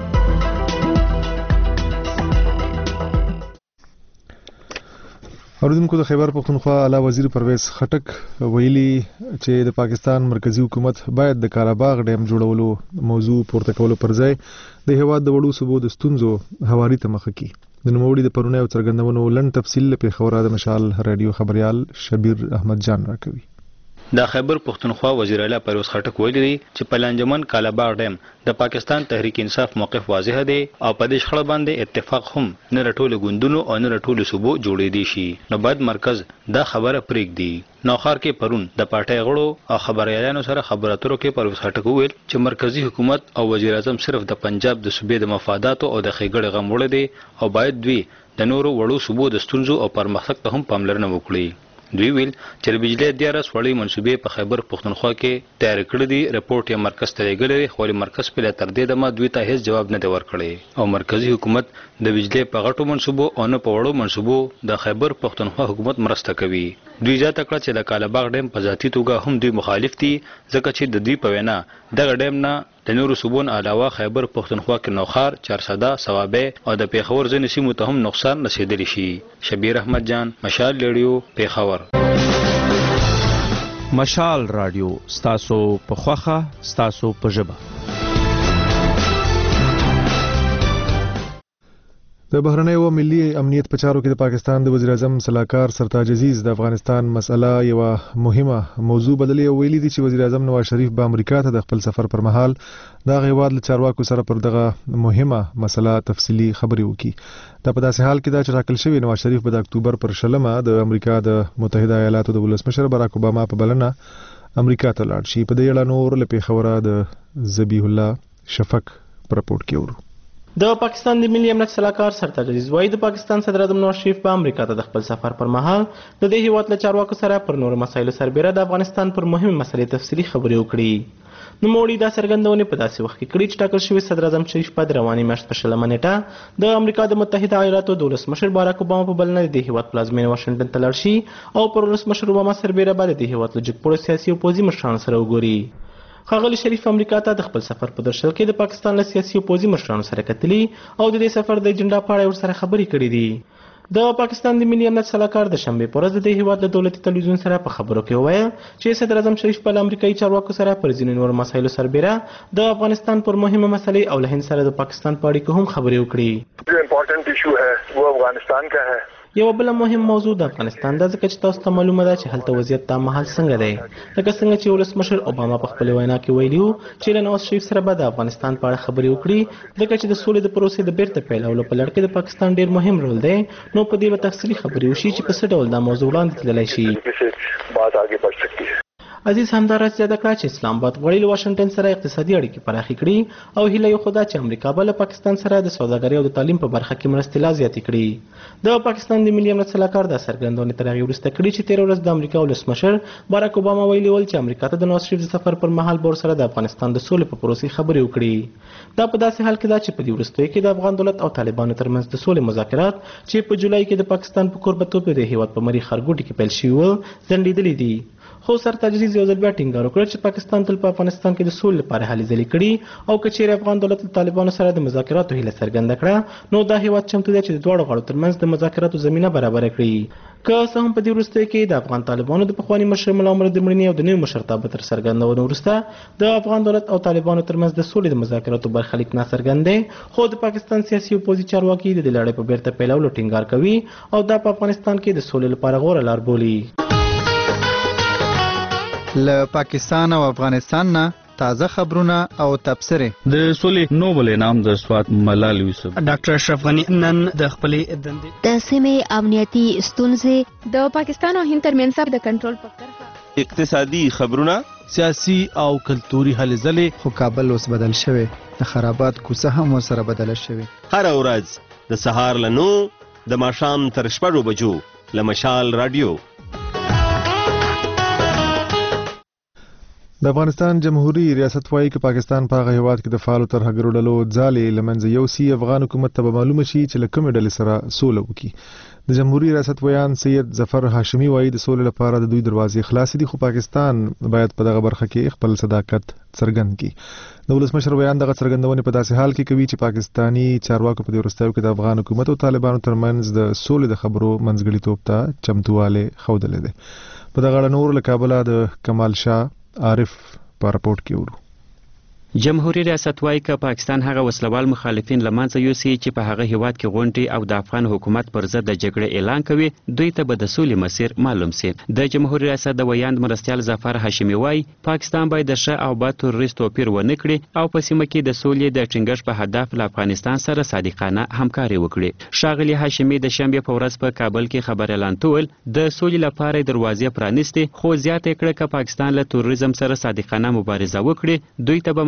S2: اوریدونکو د خیبر پښتونخوا اعلی وزیر پرویز خټک ویلي چې د پاکستان مرکزی حکومت باید د کالاباغ ډیم جوړولو موضوع پورته کولو پر ځای د هیواد د وړو صوبو د ستونزو هواري ته مخه کړي. د نوموړي د پرونی او څرګندونو لنډ تفصیل له پیښور د مشال رادیو خبريال شبیر احمد جان راکوي.
S17: د خیبر پښتونخوا وزیر اعلی پرویز خټک ویلي دی چې په لانجمن کالاباغ ډیم د پاکستان تحریک انصاف موقف واضح دی او په دې شخړه باندې اتفاق هم نه رټول غوندونو او نه رټول صوبو جوړې دي شي، نو باید مرکز دا خبره پرېږدي. نوخار کې پرون د پارټۍ غړو او خبريالانو سره خبرو اترو کې پرویز خټک وویل چې مرکزی حکومت او وزیر اعظم صرف د پنجاب د صوبې د مفاداتو او د ښېګړې غم وړي دي او باید دوی د نورو وړو صوبو د ستونزو او پرمختګ ته هم پاملرنه وکړي. دوی ویل چې د بجلی دیارلس وړۍ منصوبې په خیبر پښتونخوا کې تیار کړي دي. رپورټ یې مرکز ته لېږلی خو مرکز په تر دې دمه دوی ته هیڅ جواب نه دی ورکړی او مرکزی حکومت د بجلی په غټو منصوبو او نه په وړو منصوبو د خیبر پښتونخوا حکومت مرسته کوي. دوی زیاته کړه چې د کالاباغ ډیم په ذاتي توګه هم دوی مخالف دي ځکه چې د دوی په وینا دغه ډیم نه د نورو صوبونو علاوه خیبر پښتونخوا کې نوخار، چارسده، صوابه او د پیښور ځینې سیمو ته هم نقصان رسیدلی شي. شبیر احمد جان، مشال ریډیو، پیښور.
S10: مشال رادیو ستاسو په خوخه ستاسو په ژبه.
S2: د بهرنۍ او ملي امنیت په چارو کې د پاکستان د وزیر اعظم صلاحکار سرتاج عزیز د افغانستان مسله یو مهمه موضوع بدلې او ویلي دي چې وزیر اعظم نواز شریف به امریکا ته د خپل سفر پر مهال د هیواد له چارواکو سره پر دغه مهمه مسله تفصیلي خبرې وکړي. دا په داسې حال کې دا چې ټاکل شوی نواز شریف به د اکتوبر پر شلمه د امریکا د متحده ایالاتو د ولسمشر باراک اوباما په بلنه امریکا ته لاړ شي. په دې اړه نور له پیښوره د ذبیح الله شفق پر راپورټ کې ورو.
S18: د پاکستان د ملي امنیت صلاحکار سرتاج عزیز وايي د پاکستان صدر اعظم نواز شریف په امریکا ته د خپل سفر پر مهال د دې هیواد له چارواکو سره پر نورو مسایلو سربېره د افغانستان پر مهمه مسلې تفصیلي خبرې وکړي. نوموړي دا څرګندونې په داسې وخت کې کړي چې ټاکل شوي صدر اعظم شریف په رواني میاشت په شلمه نیټه د امریکا د متحده ایالاتو د ولسمشر باراک اوباما په بلنه د دې هیواد پلازمینه واشنګټن ته لاړ شي او پر ولسمشر اوباما سربېره به د دې هیواد له جګپوړو سیاسي او پوځي مشرانو سره وګوري. ښاغلي شریف امریکا ته د خپل سفر په درشل کې د پاکستان له سیاسي او پوځي مشرانو سره کتلي او د دې سفر د ایجنډا په اړه ورسره خبرې کړې دي. د پاکستان د ملي امنیت صلاحکار د شنبې په ورځ د دې هیواد له دولتي تلویزیون سره په خبرو کې وویل چې صدر اعظم شریف په امریکایي چارواکو سره پر ځینو نورو مسایلو سربېره د افغانستان پر مهمه مسلې او له هند سره د پاکستان په اړیکو هم خبرې وکړي.
S19: جو امپورټنٹ ایشو ہے وہ افغانستان کا ہے.
S18: یو بل مهم موضوع د افغانستان د ځکه چې تاسو ته معلومه ده چې هلته وضعیت تا مهال څنګه دی، لکه څنګه چې ولسمشر اوباما په خپل وینا کې ویلي وو چې له نواز شریف سره به د افغانستان په اړه خبرې وکړي ځکه چې د سولې د پروسې د بیرته پیلولو په لړ کې د پاکستان ډیر مهم رول دی. نو په دې به تفصیلي خبرې وشي چې په څه ډول دا موضوع وړاندې تللی شي.
S19: بات آگے بڑھ سکتی ہے.
S18: عزیز همداراز زیاده کړه چې اسلام آباد غواړي له واشنګټن سره اقتصادي اړیکې پراخې کړي او هیله یې خو دا چې امریکا به له پاکستان سره د سوداګرۍ او د تعلیم په برخه کې مرستې لا زیاتې کړي. د پاکستان د ملي امنیت صلاحکار دا څرګندونې تر هغې وروسته کړي چې تېره ورځ د امریکا ولسمشر باراک اوباما ویلي ول چې امریکا ته د نواز شریف د سفر پر مهال به ورسره د افغانستان د سولې په پروسې خبرې وکړي. دا په داسې حال کې ده چې په دې وروستیو کې د افغان دولت او طالبانو ترمنځ د سولې مذاکرات چې په جولای کې د پاکستان په کوربهتوب د هیواد په مری خرګوټي کې پیل شوي وو ځنډېدلي دي. خو سرتاج عزیز یو ځل بیا ټینګار وکړ چې پاکستان تل په افغانستان کې د سولې لپاره هلې ځلې کړي او که چیرې افغان دولت له طالبانو سره د مذاکراتو هیله څرګنده کړه نو دا هیواد چمتو دی چې د دواړو غاړو ترمنځ د مذاکراتو زمینه برابره کړي. که څه هم په دې وروستیو کې د افغان طالبانو د پخواني مشر ملا عمر د مړینې او د نوي مشرتابه تر څرګندونې وروسته د افغان دولت او طالبانو ترمنځ د سولې د مذاکراتو برخلیک ناڅرګند دی، خو د پاکستان سیاسي او پوځي چارواکي د دې لړۍ په بیرته پیلولو ټینګار کوي او دا په افغانستان کې د سولې لپاره غوره لار بولي.
S15: له پاکستان او افغانستان نه تازه خبرونه او تبصرې.
S10: د سولې نوبل انعام د سواد ملال یوسف
S20: ډاکټر اشرف غنی نن د خپلې دندې
S16: د سیمې امنیتي ستونزې
S3: د پاکستان او هند ترمنځ د کنټرول په طرفه
S10: اقتصادي خبرونه سیاسي او کلتوري هلې ځلې.
S15: خو کابل اوس بدل شوی، د خرابات کوڅه هم ورسره بدله شوې.
S21: هر ورځ د سهار له نو د ماښام تر شپږو بجو له مشال رادیو.
S2: د افغانستان جمهوریت ریاست وايي چې پاکستان په هغه هیواد کې د فعالو طرحګرو ډلو ځالې له منځه یوسي. افغان حکومت ته به معلومه شي چې له کومې ډلې سره سوله وکړي. د جمهوریت ریاست ویان سید ظفر هاشمي وايي د سولې لپاره د دوی دروازې خلاصې دي، خو پاکستان باید په دغه برخه کې خپل صداقت څرګند کړي. د ولسمشر ویان دغه څرګندونې په داسې حال کې کوي چې پاکستاني چارواکو په دې وروستیو کې د افغان حکومت او طالبانو ترمنځ د سولې د خبرو منځګړیتوب ته چمتوالی ښودلی دی. په دغه اړه نور له کابله د کمال شاه عارف په راپورټ کې ورو.
S6: جمهوریت ریاست وايي چې پاکستان هغه وسلوال مخالفین لمانځه یوسي چې په هغه هیواد کې غونډې او د افغان حکومت پر ضد د جګړې اعلان کوي، دوی ته به د سولې مسیر معلوم سي. د جمهوریت ریاست د ویاند مرستیال ظفر هاشمي وايي پاکستان باید د ښه او بد تروریست توپیر ونه کړي او په سیمه کې د سولې د ټینګښت په هدف له افغانستان سره صادقانه همکاري وکړي. ښاغلي هاشمي د شنبې په ورځ په کابل کې خبر اعلان کول د سولې لپاره دروازې پرانیستي، خو زیاته کړه چې پاکستان له تروریزم سره صادقانه مبارزه وکړي، دوی ته به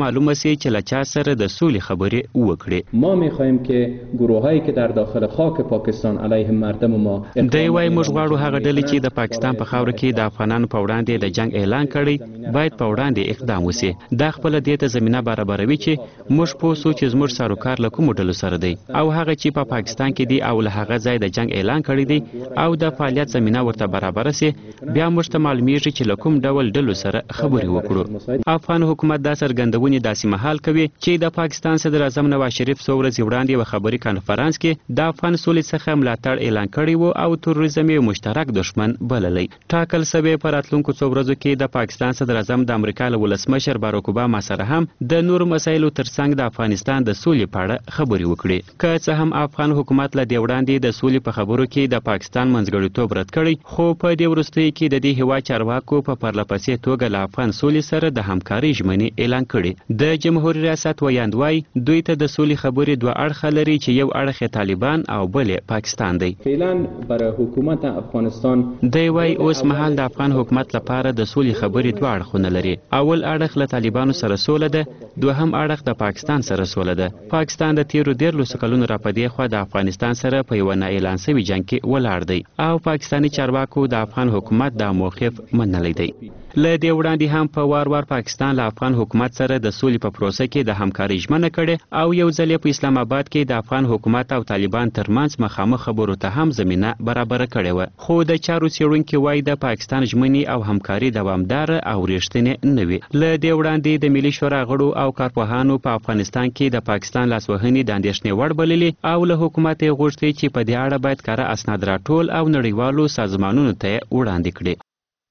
S6: معلومه سي چې له چا سره د سولې خبرې وکړي.
S5: ما میخواهیم که گروهایی که در داخل خاک پاکستان علیه مردم ما
S6: دی وای موږ غواړو هغه ډلې چې د پاکستان په خاوره کې د افغانانو په وړاندې د جنگ اعلان کړي باید په وړاندې اقدام وسی. دا خپل دې ته زمينه برابروي چې موږ په سوچ زموږ سروکار له کوم ډلو سره دی او هغه چې په پا پاکستان کې دی او له هغه ځای د جنگ اعلان کړی دی او د فعالیت زمينه ورته برابر سي بیا موږ ته معلومیږي چې له کوم ډول ډلو سره خبرې وکړو. افغان حکومت دا څرګندونې داسې مهال کوي چې د پاکستان صدر اعظم نواز شریف څو ورځې وړاندې یو خبري کانفرنس کې د افغان سولې څخه ملاتړ اعلان کړی وو او تروریزم یو مشترک دشمن بللی. ټاکل سوی پر راتلونکو څو ورځو کې د پاکستان صدر اعظم د امریکا له ولسمشر باراک اوباما سره هم د نورو مسایلو ترڅنګ د افغانستان د سولې په اړه خبرې وکړي. که څه هم افغان حکومت له دې وړاندې د سولې په خبرو کې د پاکستان منځګړیتوب رد کړی خو په دې وروستیو کې د دې هیواد چارواکو په پرلپسې توګه له افغان سولې سره د همکارۍ ژمنې اعلان کړي. د جمهوریت ریاست ویاند وایي دوی ته د سولې خبرې دوه اړخه لري چې یو اړخ یې طالبان او بل یې پاکستان دی.
S5: فعلا برای حکومت افغانستان
S6: دی وایي اوس مهال د افغان حکومت لپاره د سولې خبرې دوه اړخونه لري. اول اړخ له طالبانو سره سوله ده، دوهم اړخ د پاکستان سره سوله ده. پاکستان د تیرو دیرلسو کلونو راپدې خوا د افغانستان سره په یو نه اعلان شوي جنګ کې ولاړ دی او پاکستاني چارواکو د افغان حکومت د موقف منلی دی. له دې وړاندې هم په وار وار پاکستان له افغان حکومت سره د سولې په پروسه کې د همکارۍ ژمنه کړې او یو ځل په اسلام آباد کې د افغان حکومت او طالبان ترمنځ مخامخ خبرو ته هم زمينه برابر کړې و. خو د چارو څېړونکي وایي د پاکستان ژمنې او همکاري دوامدار او رښتینې نه وي. له دې وړاندې د ملي شورا غړو او کارپوهانو په افغانستان کې د پاکستان لاسوهنې د اندېښنې وړ بللې او له حکومت یې غوښتي چې په دې اړه باید کره اسناد راټول او نړیوالو سازمانونو ته وړاندې کړي.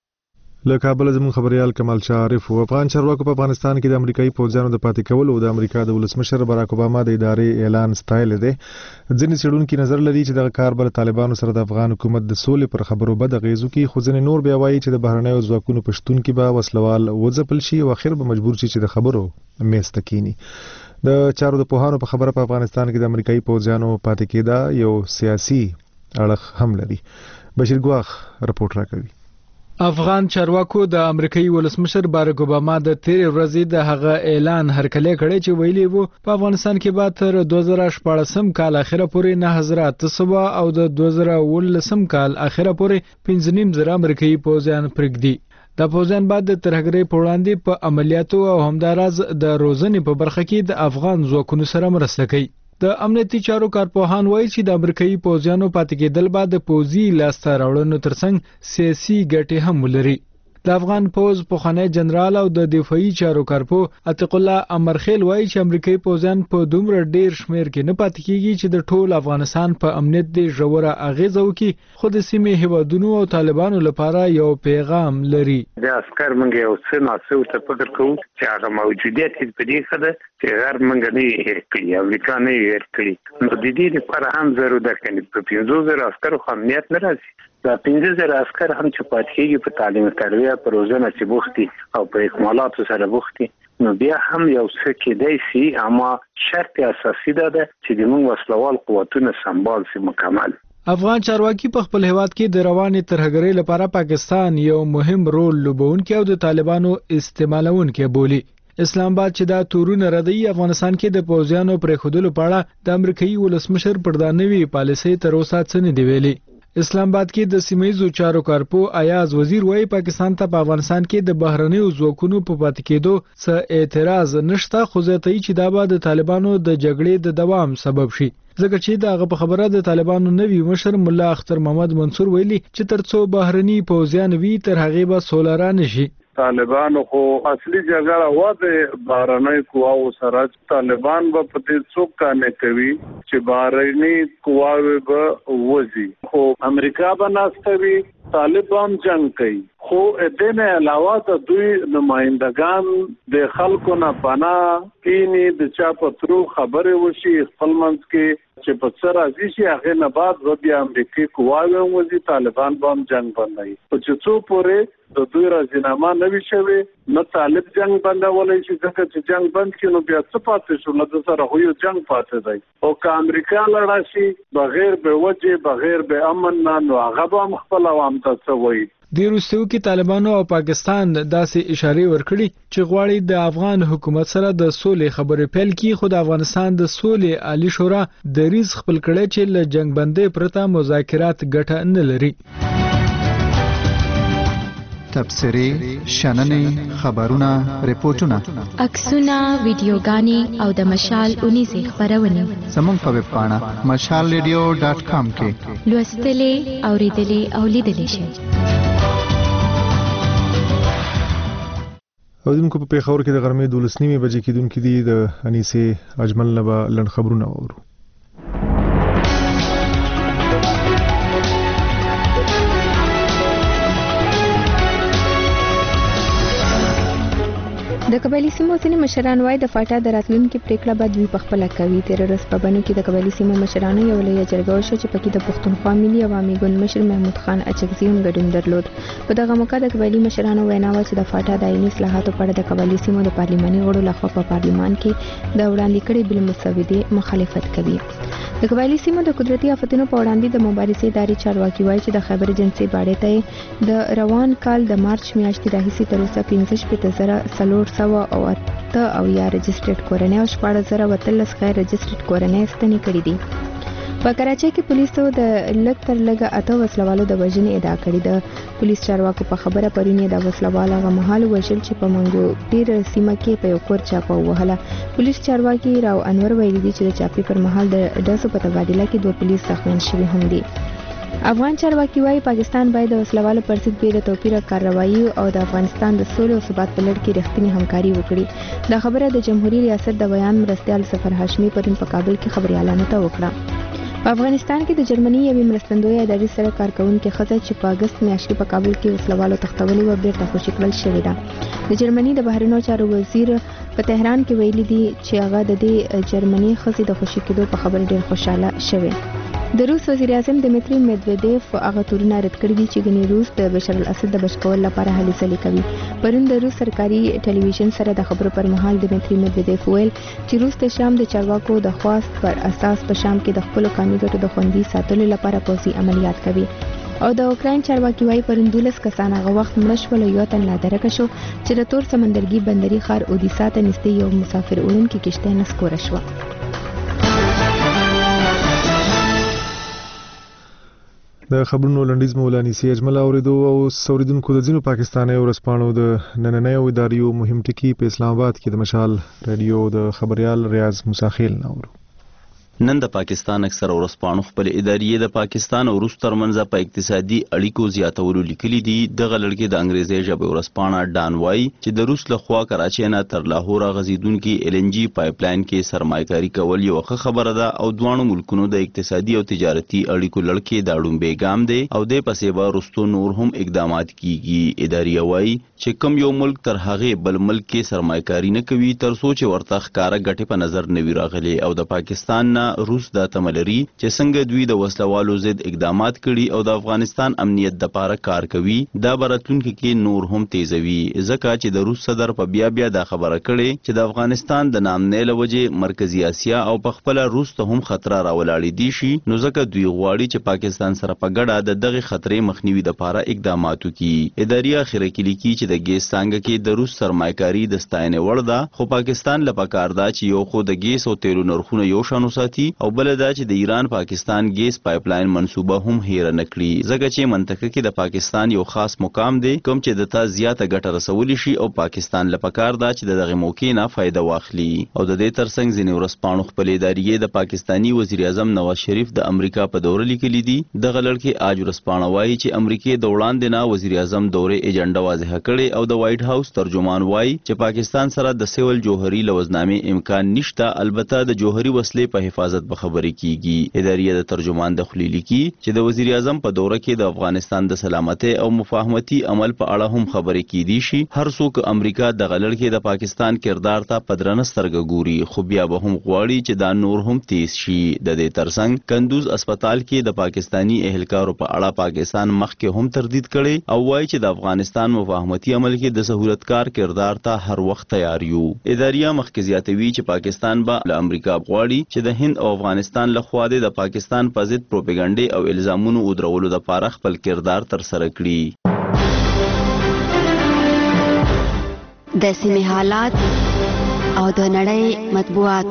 S2: له کابل زموږ خبريال کمال شارف او افغان چارواکو په افغانستان کې د امریکایي پوځیانو د پاتې کولو او د امریکا د ولسمشر باراک اوباما د ادارې اعلان ستایل دی. ځینې څېړونکي نظر لري چې دغه کار به طالبانو سره د افغان حکومت د سولې پر خبرو بد اغېزو کوي، خو ځینې نور بیا وایي چې د بهرنیو ځواکونو په شتون کې به وسلوال وځپل شي او اخر به مجبور شي چې د خبرو میز ته کینی. د چارو د پوهانو په خبره په افغانستان کې د امریکایي پوځیانو پاتې کېدا یو سیاسي اړخ هم لري. بشیر ګواخ رپورټ راکوي.
S22: افغان چارواکو د امریکایي ولسمشر باراک اوباما د تیرې ورځې د هغه اعلان هرکلی کړی چې ویلي وو په افغانستان کې به تر دوه زره شپاړسم کال اخره پورې نه هزار اته سوه او د دوه زره اوولسم کال اخره پورې پنځه نیم زره امریکایي پوځیان پرېږدي. د پوځیان بعد د ترهګرۍ په وړاندې په عملیاتو او همداراز د روزنې په برخه کې د افغان ځواکونو سره مرسته کوي. د امنیتي چارو کارپوهان وایي چې د امریکایي پوځیانو پاتې کېدل به د پوځي لاسته راوړنو ترڅنګ سیاسي ګټې هم ولري. د افغان پوز پخوانی جنرال او د دفاعي چارو کارپو عتیق الله امرخیل وایي چې امریکایي پوځیان په دومره ډیر شمیر کې نه پاتې کیږي چې د ټول افغانستان په امنیت د ژوره اغیزه وکړي، خو د سیمې هیوادونو او طالبانو لپاره یو پیغام لري.
S23: د عسكر منګ یو څه ناسو ته فکر کوو چې هغه موجودیت په دې خده چې غیر منګ نه یې کړی، امریکا نه یې کړی، نو د دې لپاره هم ضرورت ده چې په پنځه زره عسكر خو امنیت نه راځي. دا پنځه زره عسكر هم چې پاتې کېږي په تعلیم تربیه په روزنه چې بوختي او په اکمالاتو سره بوختي، نو بیا هم یو څه کېدای شي، اما شرط اساسي ده چې د موږ وسلوال قوتونه سمبال شي مکمل.
S22: افغان چارواکي په خپل هیواد کې د روانې ترهګرۍ لپاره پاکستان یو مهم رول لوبونکی او د طالبانو استعمالونکی بولي. اسلام آباد چې دا تورونه ردی افغانستان کې د پوځیانو پرېښودلو په اړه د امریکایي ولسمشر پر دا نوې پالیسۍ تر اوسه څه نه دی ویلي. اسلام آباد کې د سیمه‌ییزو چارو کارپو ایاز وزیر وایي پاکستان ته په افغانستان کې د بهرنیو ځواکونو په پاتې کېدو څه اعتراض نشته، خو زیاتوي چې دا به د طالبانو د جګړې د دوام سبب شي، ځکه چې دا هغه په خبره د طالبانو نوی مشر مولا اختر محمد منصور ویلي چې ترڅو بهرني پوځیان وي تر هغې به سوله رانشي.
S4: طالبانو خو اصلي جګړه و د بهرنۍ قواو سره، طالبان به په دې څوک کانه کوي چې بهرنۍ قواوې به وځي، خو امریکا به ناستوي، طالبان جنگ کوي. خو دې نه علاوه د دوی نمائندگان د خلکو نه پناه کینی د چا پترو خبره وشي خپل منځ کې چې په څه راځي چې هغه نه بعد و بیا امریکای قواوې وځي، طالبان به هم جنگ بندوي. خو چې څو پورې د دوی راځینامه نه وي شوی، نه طالب جنگ بندولی شي، ځکه چې جنگ بند کړي نو بیا څه پاتې شو، نه د سره خو یو جنگ پاتې دی. او که امریکا لاړه شي بغیر به وجې بغیر به امن نه، نو هغه به هم خپل عوام ته څه وایي.
S22: د روسیو کې طالبانو او پاکستان داسې اشاره ورکړي چې غواړي د افغان حکومت سره د سولې خبرې پیل کړي، خو د افغانستان د سولې عالی شورا دریځ خپل کړی چې له جنگ بندۍ پرته مذاکرات ګټه نه لري.
S15: تبصرې، شننې، خبرونه، ریپورتونه،
S8: عکسونه، ویډیوګانې او د مشال اونیزې خپرونې
S15: زموږ په ویب پاڼه مشال ریډیو ډاټ کام کې
S8: لوستلې، اوریدلې او لیدلې شئ.
S2: اوریدونکو په پیښور کې د غرمې دولس نیمې بجې کېدونکې دي. د انیسې اجمل نه به لنډ خبرونه واورو.
S3: د قبایلی سیمو ځینې مشران وایي د فاټا د راتلونکي پریکړه به دوی په خپله کوي. تېره ورځ په بنو کې د قبایلی سیمو مشرانو یو لویه جرګه وشوه چې پکې د پښتونخوا ملي عوامي ګوند مشر محمود خان اچکزي هم ګډون درلود. په دغه موقع د قبایلی مشرانو وینا وه چې د فاټا د آئیني اصلاحاتو په اړه د قبایلی سیمو د پارلماني غړو لخوا په پارلمان کې د وړاندې کړې بالمسودې مخالفت کوي. د قبایلی سیمو د قدرتي آفتونو په وړاندې د مبارزې ادارې چارواکي وایي چې د خیبر ایجنسۍ باډې ته د روان کال د مارچ میاشتې راهیسې تر اوسه پنځه شپېته زره څلور سوه او ته او یا رجسټرډ کورنۍ او شپاړس زره اتلس غیر رجسټرډ کورنۍ ستنې کړې دي. په کراچۍ کې پولیسو د لږ تر لږه اته وسلوالو د وژنې ادعا کړې ده. پولیس چارواکو په خبره پرون یې د وسلوال هغه مهال وژل چې په منګو ډیر سیمه کې په یو کور چاپه ووهله. پولیس چارواکي راو انور ویلي دي چې د چاپې پر مهال د ډزو په تبادله کې دوه پولیس زخمیان شوي هم دي. افغان چارواکي وايي پاکستان باید د وسلوالو پر ضد بې له توپیره کارروایي او د افغانستان د سولې او ثبات په لړ کې رښتینې همکاري وکړي. دا خبره د جمهوریت ریاست د بیان مرستیال سفر هاشمي پرون په کابل کې خبريالانو ته وکړه. په افغانستان کې د جرمني یوې مرستندویه ادارې سره کارکونکې ښځه چې په اګست میاشت کې په کابل کې وسلوالو تښتولې وه بیرته خوشي کړل شوې ده. د جرمني د بهرنیو چارو وزیر په تهران کې ویلي دي چې هغه د دې جرمني ښځې د خوشي کېدو په خبر ډېر خوشاله شوی. د روس وزیر اعظم دمیتری میدویدیف هغه تورونه رد کړي دي چې ګنې روس د بشار الاسد د بشکول لپاره هلې ځلې کوي. پرون د روس سرکاري ټلویزیون سره د خبرو پر مهال دمیتری میدویدیف ویل چې روس د شام د چارواکو د خواست پر اساس په شام کې د خپلو قومي ګټو د خوندي ساتلو لپاره پوځي عملیات کوي. او د اوکراین چارواکي وايي پرون دولس کسان هغه وخت مړه شول او یو تن لا درکه شو چې د تور سمندرګي بندري ښار اودیسا ته نږدې یو مسافر وړونکې کشتۍ نسکوره شوه.
S2: د خبرونو لنډیز مولانی سی اجمل اوریدو او سوریدونکو د ځینو پاکستاني ورسپانو د نننیو اداریو مهم ټکی په اسلام آباد کې د مشال رادیو د خبريال ریاض مساخیل نورو.
S9: نن د پاکستان اکثر ورسپانو خپل ادارې د پاکستان او روس ترمنځ په اقتصادي اړیکو زیاتولو لیکلي دي. دغه لړکې د انګریزي ژبې ورسپانه ډان وای چې د روس لخوا کراچۍ نه تر لاهور غځیدونکي ال ان جی پایپ لاین کې سرمایه‌کاري کول یو ښه خبره ده او دوه ملکونو د اقتصادي او تجارتي اړیکو لړکې د اړومبې ګام دی او د پسې به روستو نور هم اقدامات کیږي. ادارې وای چې کوم یو ملک تر هغه بل ملک کې سرمایه‌کاري نه کوي تر څو چې ورته ښکارا ګټه په نظر نه وي راغلي او د پاکستان نه روس دا تملري چې څنګه دوی د وسلوالو ضد اقدامات کړي او د افغانستان امنیت د پاره کار کوي دا براتونکو کې نور هم تیزوي ځکه چې د روس صدر په بیا بیا دا خبره کړي چې د افغانستان د نامنې لوجه مرکزی اسیا او په خپل روس ته هم خطر راولاړي دي شي نو ځکه دوی غواړي چې پاکستان سره په ګډه د دغه خطرې مخنیوي د پاره اقدامات وکړي. ادارې اخیره کې لیکي چې د ګیس څنګه کې د روس سرمایه‌کاري د ستاینې وړ ده خو پاکستان لپاره کار دا چې یو خو د ګیس او تیلو نرخونه یو شان وساتي او بل دا چې د ایران پاکستان ګیس پایپ لاین منصوبه هم هیر نه کړي ځکه چې منطقه کې د پاکستان یو خاص مقام دی کوم چې د تا زیاته ګټه رسولي شي او پاکستان لپاره کار دا چې دغه موقع نه فائدہ واخلي. او د دې ترڅنګ ځینې ورسپانو خپل ادارې د پاکستانی وزیر اعظم نواز شریف د امریکا په دوره لیکلي دي. دغه لړکې اج ورسپانو وایي چې امریکای د وړاندې نه وزیر اعظم دوره ایجنډا واضح کړي او د وایټ هاوس ترجمان وایي چې پاکستان سره د سیول جوهري لوزنامې امکان نشته البته د جوهري وسلې په حفاظت به خبرې کیږي. ادارې د ترجمان د خلیلی کی چې د وزیر اعظم په دوره کې د افغانستان د سلامتۍ او مفاهمتي عمل په اړه هم خبرې کیدي شي. هر څوک امریکا د غلړ کې د پاکستان کردار ته پدرنه سترګه ګوري خو بیا به هم غواړي چې دا نور هم تیز شي. د دې ترڅنګ کندوز هسپتال کې د پاکستانی اهلکارو په اړه پاکستان مخکې هم تردید کړي او وایي چې د افغانستان مفاهمتي عمل کې د سہولتکار کردار ته هر وخت تیار یو. ادارې مخکې زیاتوي چې پاکستان به له امریکا غواړي چې د هند او افغانستان له خوا د پاکستان په ضد پروپاګاندا او الزامونو ودرولو لپاره خپل کردار تر سره کړي.
S16: د سیمې حالات او د نړۍ مطبوعات.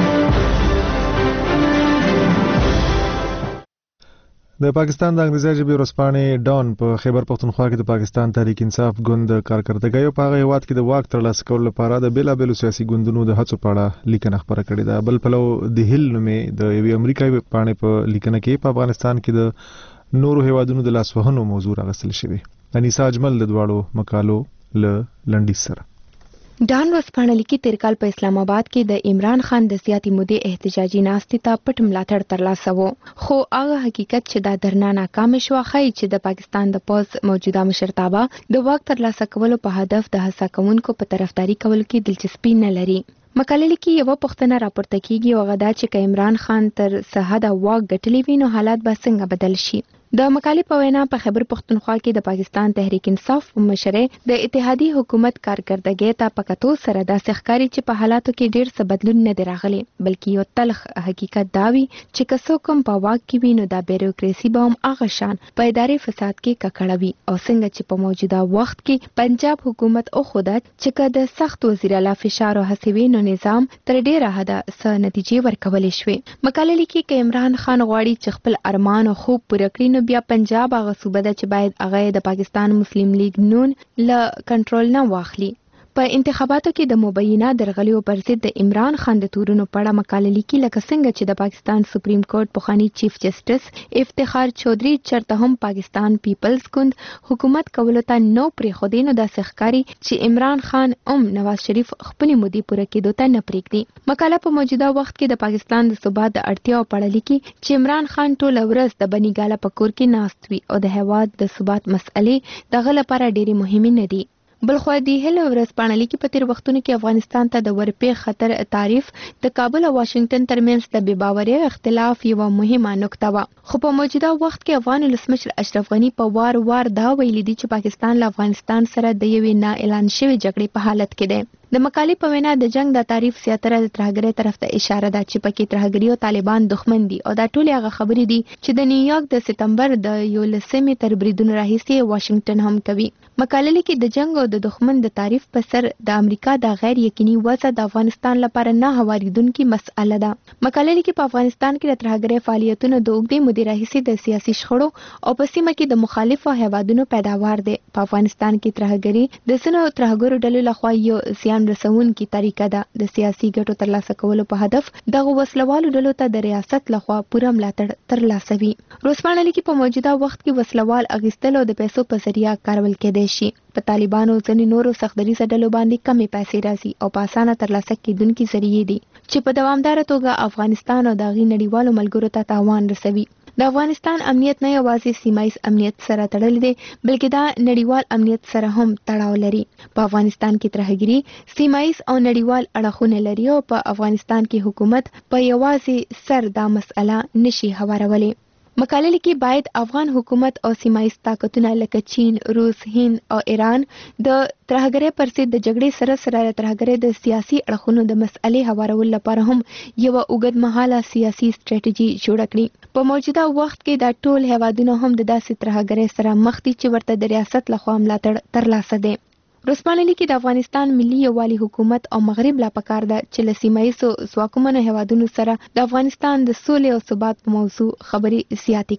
S2: د پاکستان د انګریزي ژبې ورځپاڼې ډان په خیبر پښتونخوا کې د پاکستان تحریک انصاف ګوند کارکړدګۍ په هغه هیواد کې د واک ترلاسه کولو لپاره د بیلابېلو سیاسي ګوندونو د هڅو په اړه لیکنه خپره کړې ده. بل پلو د هیل نومې د یوې امریکایي پاڼې په لیکنه کې په افغانستان کې د نورو هیوادونو د لاسوهنو موضوع راغستل شوی. انیسا اجمل د دواړو مقالو له لنډیز سره.
S3: ډان ورځپاڼه لیکي تیر کال په اسلام آباد کې د عمران خان د زیاتې مودې احتجاجي ناستې ته پټ ملاتړ ترلاسه و، خو هغه حقیقت چې دا درنه ناکام شو ښایي چې د پاکستان د پوز موجوده مشرتابه د واک ترلاسه کولو په هدف د هڅه کوونکو په طرفداري کول کې دلچسپي نه لري. مقاله لیکي یوه پوښتنه راپورته کیږي او هغه دا چې که عمران خان تر څه حده واک ګټلی وي نو حالات به څنګه بدل شي. د مقالې په وینا په خیبر پښتونخوا کې د پاکستان تحریک انصاف په مشرۍ د اتحادي حکومت کارکردګۍ ته په کتو سره داسې ښکاري چې په حالاتو کې ډېر څه بدلون نه دی راغلی، بلکې یو تلخ حقیقت دا وي چې که څوک هم په واک کې وي نو دا بیروکراسي به هم هغه شان په ادارې فساد کې ککړه وي او څنګه چې په موجوده وخت کې پنجاب حکومت وښوده چې که د سخت وزیر اعلی فشار او هڅې وي نو نظام تر ډېره حده څه نتیجې ورکولی شوې. مقاله لیکي که عمران خان غواړي چې خپل ارمان او خوب پوره کړي نو بیا پنجاب هغه صوبه ده چې باید هغه د پاکستان مسلم لیگ نون له کنټرول نه واخلي. په انتخاباتو کې د مبینه درغلیو پر ضد د عمران خان د تورونو په اړه مقاله لیکي لکه څنګه چې د پاکستان سپریم کورټ پخوانی چیف جسټس افتخار چودھری چرته هم پاکستان پیپلز ګوند حکومت کولو ته نو پرېښودی نو داسې ښکاري چې عمران خان هم نواز شریف خپلې مودې پوره کېدو ته نه پرېږدي. مقاله په موجوده وخت کې د پاکستان د ثبات د اړتیاو په اړه لیکي چې عمران خان ټوله ورځ د بني ګاله په کور کې ناست وي او د هېواد د ثبات مسئلې دغه لپاره ډېرې مهمې نه دي. بلخوا دی هیل ورځپاڼه لیکي په تیر وختونو کې افغانستان ته د ورپېښ خطر تعریف د کابل او واشنگټن ترمنځ د بې باورۍ اختلاف یوه مهمه نقطه وه، خو په موجوده وخت کې افغان ولسمشر اشرف غني په وار وار دا ویلي دي چې پاکستان له افغانستان سره د یوې نا اعلان شوې جګړې په حالت کې دی. د مقالې په وینا د جنگ د تعریف زیاتره د ترهګرۍ طرف ته اشاره ده چې پکې ترهګري او طالبان دښمن دي او دا ټولې هغه خبرې دي چې د نیویارک د سپتمبر د یولسمې تر بریدونو راهیسې واشنگټن هم کوي. مقاله لیکي د جنگ او د دښمن د تعریف په سر د امریکا د غیر یقیني وضع د افغانستان لپاره نه هواریدونکې مسئله ده. مقاله لیکي په افغانستان کې د ترهګرۍ فعالیتونه د اوږدې مودې راهیسې د سیاسي شخړو او په سیمه کې د مخالفو هیوادونو پیداوار دی. په افغانستان کې ترهګري د ځینو ترهګرو ډلو لخوا یو زیان رسونکې طریقه ده. د سیاسي ګټو ترلاسه کولو په هدف دغه وسلوالو ډلو ته د ریاست لخوا پوره ملاتړ ترلاسوي. ورځپاڼه لیکي په موجوده وخت کې وسلوال اخیستل او د پیسو په ذریعه کارول کېدای شي. په طالبانو ځینې نورو سختدریځه ډلو باندې کمې پیسې راځي او په اسانه ترلاسه کېدونکې ذریعې دي چې په دوامداره توګه افغانستان او د هغې نړیوالو ملګرو ته تاوان رسوي. د افغانستان امنیت نه یوازې سیمایي امنیت سره تړلی دی بلکې دا نړیوال امنیت سره هم تړاو لري. په افغانستان کې ترهګري سیمایي او نړیوال اړخونه لري او په افغانستان کې حکومت په یوازې سر دا مسئله نشي هوارولی. مقاله لیکي باید افغان حکومت او سیمایي طاقتونه لکه چین، روس، هند او ایران د ترهګرۍ پر ضد د جګړې سره سره د ترهګرۍ د سیاسي اړخونو د مسئلې هوارولو لپاره هم یوه اوږدمهاله سیاسي سټریټیجي جوړه کړي. په موجوده وخت کې دا ټول هیوادونه هم د داسې ترهګرۍ سره مخ دي چې ورته د ریاست لخوا ملاتړ ترلاسه دی. ورځپاڼه لیکي د افغانستان ملي یووالي حکومت او مغرب لا پکار ده چې له سیمایي ځواکمنو هیوادونو سره د افغانستان د سولې او ثبات په موضوع خبرې زیاتې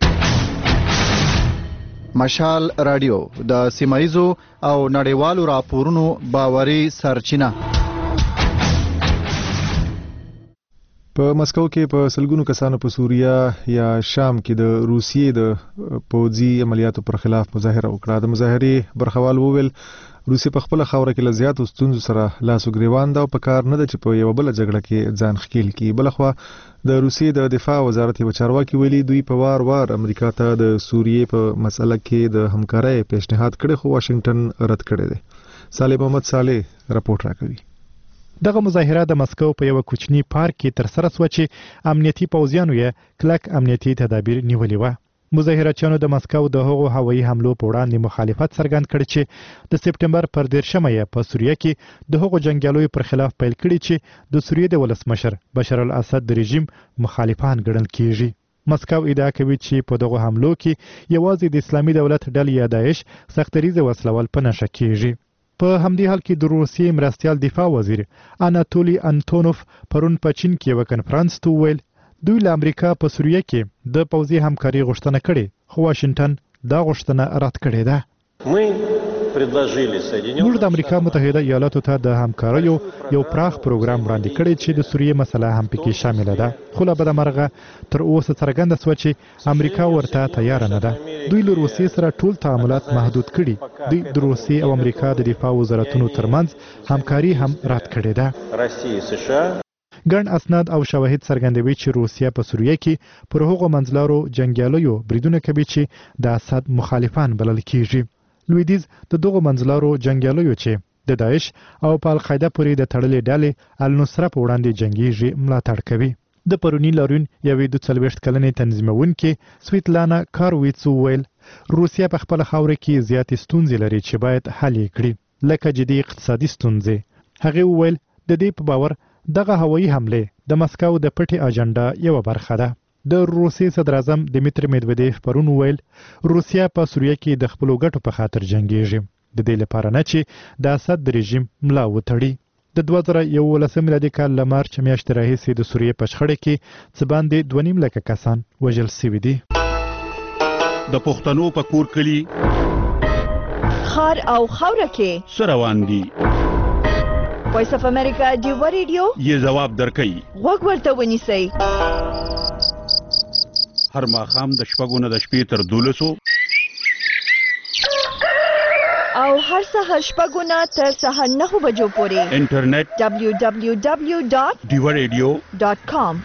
S3: کړي.
S15: مشال رادیو د سیمایي او نړیوالو راپورونو باوري سرچینه.
S2: په مسکو کې په سلګونو کسانو په سوریا یا شام کې د روسیې د پوځي عملیاتو پر خلاف مظاهره وکړه. د مظاهرې برخوال وویل روسیې په خپل خاوره کې له زیاتو ستونزو سره لاس او ګریوان ده او په کار نه ده چې په یوه بله جګړه کې ځان ښکیل کړي. بلخوا د روسیې د دفاع وزارت یوه چارواکي ویلي دوی په وار وار امریکا ته د سوریې په مسله کې د همکارۍ پیشنهاد کړی خو واشنګټن رد کړی دی. صالح محمد صالح راپورټ راکوي.
S1: دغه مظاهره د مسکو په یو کوچنی پارک کې تر سره شوه چې امنیتي پوځیانو یې کلک امنیتي تدابیر نیولي وه. مظاهرچیانو د مسکو د هغو هوایي حملو په وړاندې مخالفت څرګند کړ چې د سپټمبر پر دیرشمه یې په سوریه کې د هغو جنګیالیو پر خلاف پیل کړي چې د سوریې د ولسمشر بشار الاسد د رژیم مخالفان ګڼل کیږي. مسکو ادعا کوي چې په دغو حملو کې یوازې د اسلامي دولت ډلې یا داعش سختدریځه وسلوال په نښه کیږي. په همدې حال کې د روسیې مرستیال دفاع وزیر اناتولی انټونوف پرون په چین کې یو کنفرانس ته وویل دوی له امریکا په سوریه کې د پوځي همکاري غوښتنه کړې خو واشنگټن دا غوښتنه رد کړې ده. موږ د امریکا متحده ایالاتو ته د همکاریو یو پراخ پروګرام وړاندې کړی چې د سوریې مسله هم پکې شامله ده، خو له بده مرغه تر اوسه څرګنده شوه چې امریکا ورته تیار نه ده. دوی له روسیې سره ټول تعاملات محدود کړي. دوی د روسیې او امریکا د دفاع وزارتونو ترمنځ همکاري هم رد کړې ده. ګڼ اسناد او شواهد څرګندوي چې روسیه په سوریه کې پر هغو منځلارو جنګیالیو بریدونه کوي چې د اسد مخالفان بلل کیږي. لویدیز د دغو منځلارو جنګیالیو چې د داعش او په القاعده پورې د تړلې ډلې النصره په وړاندې جنګیږي ملاتړ کوي. د پرونی لارون یوې د څلوېښت کلنې تنظیمونکې سویتلانا کارویتس وویل روسیه په خپله خاوره کې زیاتې ستونزې لري چې باید حل یې کړي، لکه جدي اقتصادي ستونزې. هغې وویل د دې په باور دغه هوایي حمله د مسکو د پټي اجنډا یو برخه ده. د روسیې صدر اعظم دمیتر میدودیف پرون وویل روسیه په سوریه کې د خپلو ګټو په خاطر جنګیږي، د دې لپاره نه چې د اسد د رژیم ملا وتړي. د دوه زره یولسم میلادي کال له مارچ میاشتې راهیسې د سوریې په شخړه کې څه باندې دوه نیم لکه کسان وژل سوي دي.
S11: د پښتنو په کور کلي
S12: خار او خاوره کې
S11: څه روان دي؟
S12: وایس اف امریکا ډیو ریډیو
S11: یې ځواب درکوي.
S12: غوږ ورته ونیسئ.
S11: هر ماښام د شپږو نه د شپې تر دولسو
S12: او هر سهار شپږو نه تر سهار نهو بجو پورې
S11: انټرنیټ
S12: دبلیو دبلیو دبلیو ډاټ
S11: ډیو ریډیو
S12: ډاټ کام.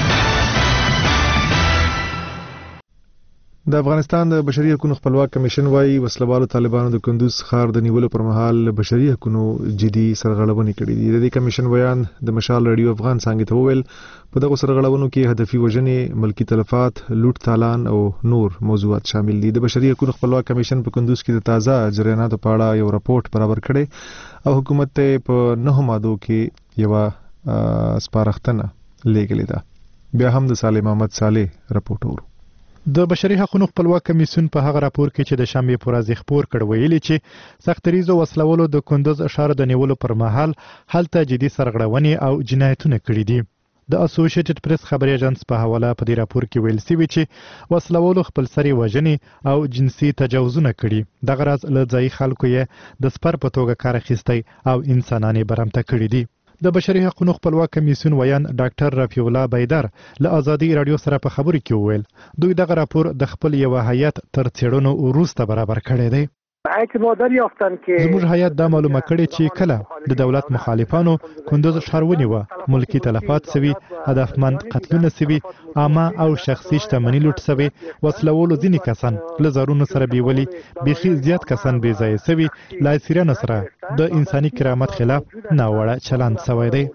S2: د افغانستان د بشري حقوقو خپلواک کمیشن وايي وسلوالو طالبانو د کندوز ښار د نیولو پر مهال بشري حقوقو جدي سرغړونې کړې دي. د دې کمیشن بیان د مشال رادیو افغان څنګه ته وویل په دغه سرغړونو کې هدفي وژنې، ملکی تلفات، لوټ تالان او نور موضوعات شامل دي. د بشري حقوقو خپلواک کمیشن په کندوز کې د تازه جریاناتو په اړه یو راپورټ برابر کړي او حکومت ته په نهو مادو کې یو سپارښتنه لېږلې ده. بیا هم د صالح محمد صالح راپورټ ورو. د بشري حقوقو خپلواک کمیسیون په هغه راپور کې چې د شنبې پر ورځ خبر کړ ویلي چې سختریزو وسلوالو د کندوز ښار د نیولو پر مهال هلته جدي سرغړونې او جنایتونه کړي دي. د اسوسییټډ پریس خبري اژانس په حواله په دې راپور کې ویل شوی چې وسلوالو خپل سري وژنې او جنسي تجاوزونه کړي. دغه راز له ځای خلکو یې د سپر په توګه کار اخیستی او انسانانه برمته کړي دي. د بشري حقوقو خپلواک کمیسیون ویان ډاکټر رفیع الله بیدر له آزادي رادیو سره په خبرو کې وویل دوی دغه راپور د خپل یو هیئت تر څېړنو وروسته برابر کړی دی.
S14: اعتماد یافتن که
S1: زموږ هیئت دا معلومه کړې چې کله د دولت مخالفانو کندوز ښار ونیوه، ملکی تلفات سوي، هدفمند قتلونه سوي، عامه او شخصي شتمني لوټ سوي، وسلوالو ځینې کسان له زارونو سره بیولي، بیخي زیات کسان بې ځایه سوي، له اسیرانو سره د انساني کرامت خلاف ناوړه چلند سوی دی.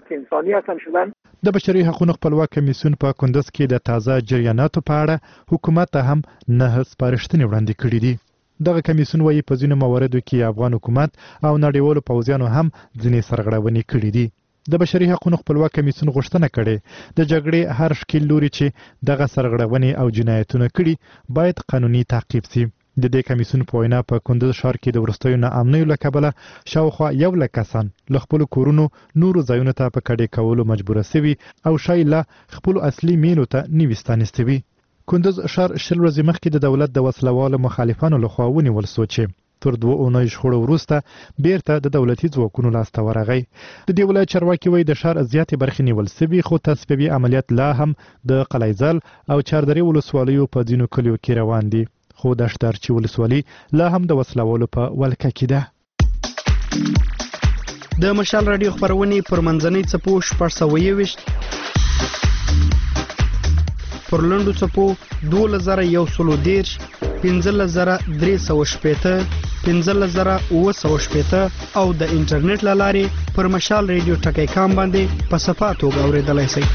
S1: د بشري حقوقو خپلواک کمیسیون په کندوز کې د تازه جریاناتو په اړه حکومت ته هم نه سپارښتنې وړاندې کړې دي. دغه کمیسیون وايي په ځینو مواردو کې افغان حکومت او نړیوالو پوځیانو هم ځینې سرغړونې کړې دي. د بشري حقوقو خپلواک کمیسیون غوښتنه کړې د جګړې هر شکل لوري چې دغه سرغړونې او جنایتونه کړي باید قانوني تعقیب شي. د دې کمیسیون په وینا په کندوز ښار کې د وروستیو ناامنیو له کبله شاوخوا یو لک کسان له خپلو کورونو نورو ځایونو ته په کډې کولو مجبوره سوي او شاید له خپلو اصلي مینو ته نوي ستانستوي. کندوز ښار شل ورځې مخکې د دولت د وسلوالو مخالفانو لخوا ونیول شو چې تر دوه اونۍ شخړو وروسته بیرته د دولتي ځواکونو لاسته ورغی. د دې ولایت چارواکي وایي د ښار زیاتې برخې نیول سوي خو تصفیوي عملیات لا هم د قلعه‌زال او چاردرې ولسوالیو په ځینو کلیو کې روان دي، خو د شترچي ولسوالي لا هم د وسلوالو په ولکه کې ده.
S20: د مشال رادیو خبرونه پر منځنۍ څپو شپږ سوه یوویشت پر لنډو څپو دولس زره یو سلو دېرش، پنځلس زره درې سوه شپېته، پنځلس زره اووه سوه شپېته او د انټرنیټ له لارې پر مشال ریډیو ټکی کام باندې په صفا توګه اورېدلی شئ.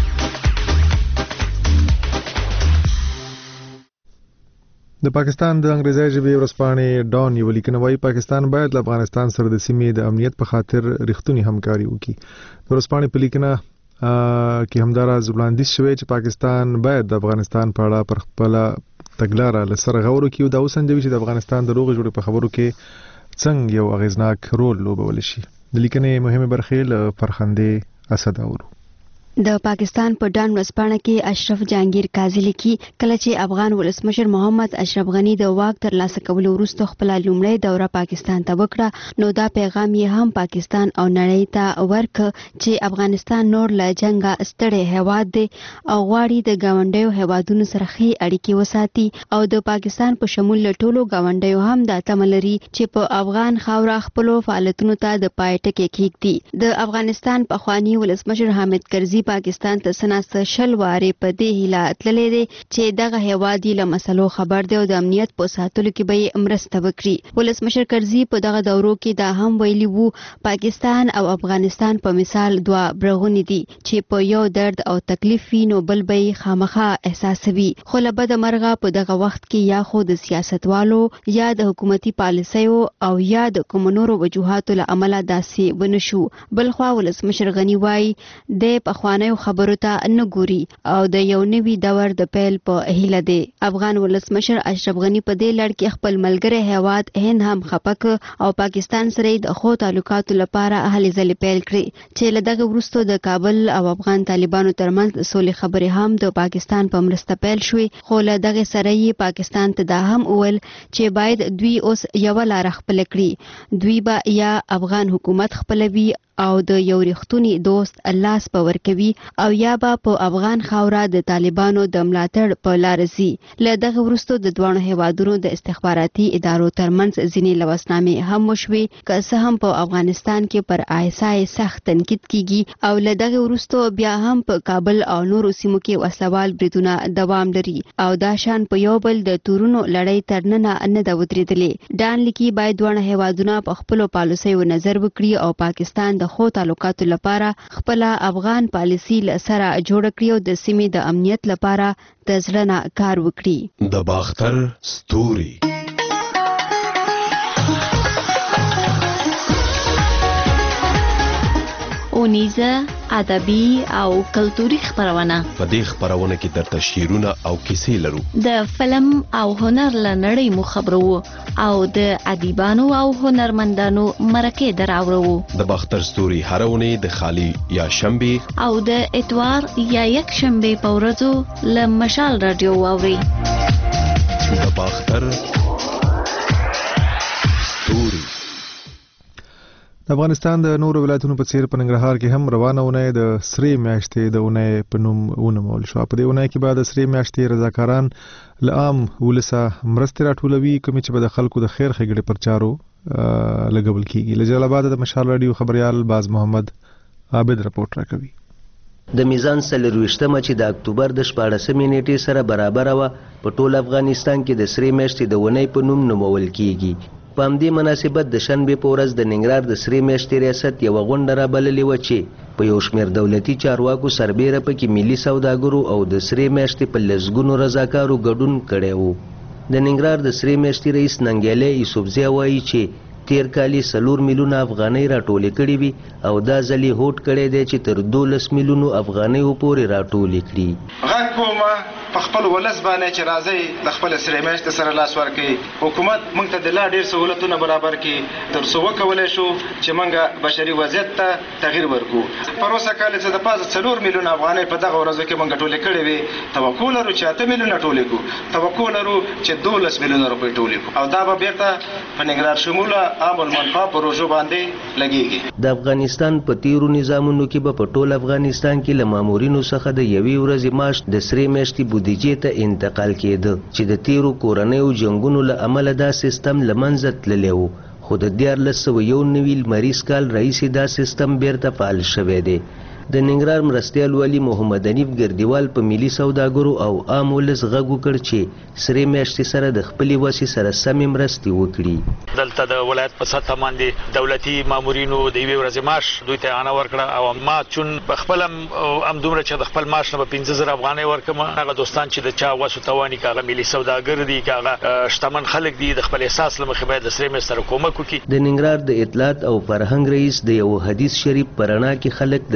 S2: د پاکستان د انګریزي ژبې ورځپاڼې ډان یو لیکنه وايي پاکستان باید له افغانستان سره د سیمې د امنیت په خاطر رښتونی همکاري وکړي. د ورځپاڼې په لیکنه کې همداراز وړاندیز شوی چې پاکستان باید د افغانستان په اړه پر خپل تګلاره له سره غور وکړي او دا وسنجوي چې د افغانستان د روغې جوړې په خبرو کې څنګه یو اغیزناک رول لوبول شي. د لیکنې مهمه برخې له فرخندې اسد اورو.
S16: د پاکستان په ډان ورځپاڼه کې اشرف جهانگیر قاضي لیکي کله چې افغان ولسمشر محمد اشرف غنی د واک ترلاسه کولو وروسته خپل لومړی دوره پاکستان ته وکړه نو دا پیغام یې هم پاکستان او نړۍ ته ورک چې افغانستان نور له جنگه ستړی هیواد دی او غواړي د گاونډیو هیوادونو سره ښې اړیکې وساتي او د پاکستان په شمول ټولو گاونډیو هم دا تمه لري چې په افغان خاوره خپلو فعالیتونو ته د پای ټکی کېږدي. د افغانستان پخوانی ولسمشر حامد کرزي پاکستان ته سناسته شل واره په دې هیله تللې دي چې دغه هیواد له مسلو خبر دی او د امنیت په ساتلو کې به مرسته وکړي. ولسمشر کرزي په دغه دورو کې دا هم ویلي وو پاکستان او افغانستان په مثال دوه برغونی دي چې په یو درد او تکلیف نو بل به خامخا احساسوي خو له بده مرغه په دغه وخت کې یا خو د سیاستوالو یا د حکومتي پالیسیو او یا د کومنورو وجوهاتو له عمله داسې ونشو. بلخوا ولسمشر غنی وایي د پخوانی خبرو ته نه ګوري او د یو نوي دور د پیل په هیله دی. افغان ولسمشر اشرف غنی په دې لړ کې خپل ملګری هیواد هند هم خپک او پاکستان سره د خو تعلقاتو لپاره هلې ځلې پیل کړې چې له دغه وروسته د کابل او افغان طالبانو ترمنځ سولې خبرې هم د پاکستان په مرسته پیل شوې خو له دغه سره یې پاکستان ته دا هم وویل چې باید دوی اوس یو لار خپل کړي دوی به یا افغان حکومت خپلوي او د یو رښتونی دوست لاس په ورکوي او یا به په افغان خاوره د طالبانو د ملاتړ په لار ځي. له دغه وروسته د دوه هیوادونو د استخباراتي ادارو ترمنځ ځینې لوسنامې هم وشوې که څه هم په افغانستان کې پر آی اس آی سخت تنقید کیږي او له دغه وروسته بیا هم په کابل او نورو سیمو کې وسوال بریدونه دوام لري او دا شان په یو بل د تورونو لړۍ تر ننه نه ده ودرېدلې. ډان لیکي باید دوه هیوادونه په خپلو پالیسیو نظر وکړي او پاکستان د خو تعلقاتو لپاره خپل افغان پالیسی لسره جوړ کړی او د سیمې د امنیت لپاره د زړه نه کار وکړي.
S7: د باختر ستوري
S13: اونیزه ادبي او کلتوري خبرونه.
S7: په دې خبرونه کې درته شعرونه او کیسې لرو.
S13: د فلم او هنر لنړۍ مو خبرو او د ادیبانو او هنرمندانو مرکه دراوړو.
S7: د باختر ستوري هرونه د خالی یا شنبه
S13: او د اتوار یا یک شنبه په ورځو له مشال رادیو واوري.
S7: د باختر ستوري
S2: د افغانستان د نورو ولایتونو په څیر په ننګرهار کې هم روانه اونۍ د سرې میاشتې د اونۍ په نوم ونومول شو. په دې اونۍ کې به د سرې میاشتې رضاکاران له عام ولسه مرستې راټولوي کومې چې به د خلکو د خیر ښېګړې پر چارو لګول کیږي. له جلال آباد د مشال راډیو خبريال باز محمد عابد رپورټ راکوي.
S17: د میزان څلرویشتمه چې د اکتوبر د شپاړسمې نیټې سره برابر وه په ټول افغانستان کې د سرې میاشتې د اونۍ په نوم نومول کیږي. په همدې مناسبت د شنبې په ورځ د ننګرهار د سرې میاشتې ریاست یوه غونډه رابللې وه چې په یو شمېر دولتي چارواکو سربیره پکې ملي سوداګرو او د سرې میاشتې په لسګونو رضاکارو ګډون کړی و. د ننګرهار د سرې میاشتې رئیس ننګیالی یوسفزی وایي چې تیر کالي څلور میلیونه افغانۍ راټولې کړې وي او دا ځل یې هوډ کړی دی چې تر دولس میلیونو افغانیو پورې راټولې کړي.
S24: غږ کومه په خپل ولس باندې چې راځي د خپل سرې میاشتې سره لاس ورکړي. حکومت موږ ته د لا ډېر سهولتونه برابر کړي تر څو وکولی شو چې موږ بشري وضعیت ته تغییر ورکړو. پروسه کال چې د پازه څلور میلیونه افغانۍ په دغه ورځو کې موږ ټولې کړې وي توقع لرو چې اته میلیونه ټولې کړو. توقع لرو چې دولس میلیونه روپۍ ټولې کړو او دا به بیرته په ننګرهار شموله عام المنفعه پروژو باندې لګیږي.
S17: د افغانستان په تیرو نظامونو کې به په ټول افغانستان کې له مامورینو څخه د یوې ورځې معاش د سرې میاشتې بودیجې ته انتقال کېده چې د تیرو کورنیو جنګونو له امله دا سیستم له منځه تللی و خو د دیارلس سوه یو نوي لمریز کال راهیسې دا سیستم بیرته فعال شوی دی. د ننګرهار مرستیال والي محمد حنیف ګردیوال په ملي سوداګرو او عام ولس غږ وکړ چې سرې میاشتې سره د خپلې وسې سره سمې مرستې وکړي.
S25: دلته د ولایت په سطحه باندې دولتي مامورینو د یوې ورځې معاش دوی ته اعانه ورکړه او ما چون په خپل هم دومره چې د خپل معاش نه به پنځه زره افغانۍ ورکړم. هغه دوستان چې د چا وس و تواني که هغه ملي سوداګر دي که هغه شتمن خلک دي د خپل احساس له مخې باید د سرې میاشتې سره کومک وکړي.
S17: د ننګرهار د اطلاعات او فرهنګ رئیس د یو حدیث شریف په رڼا کې خلک د سرې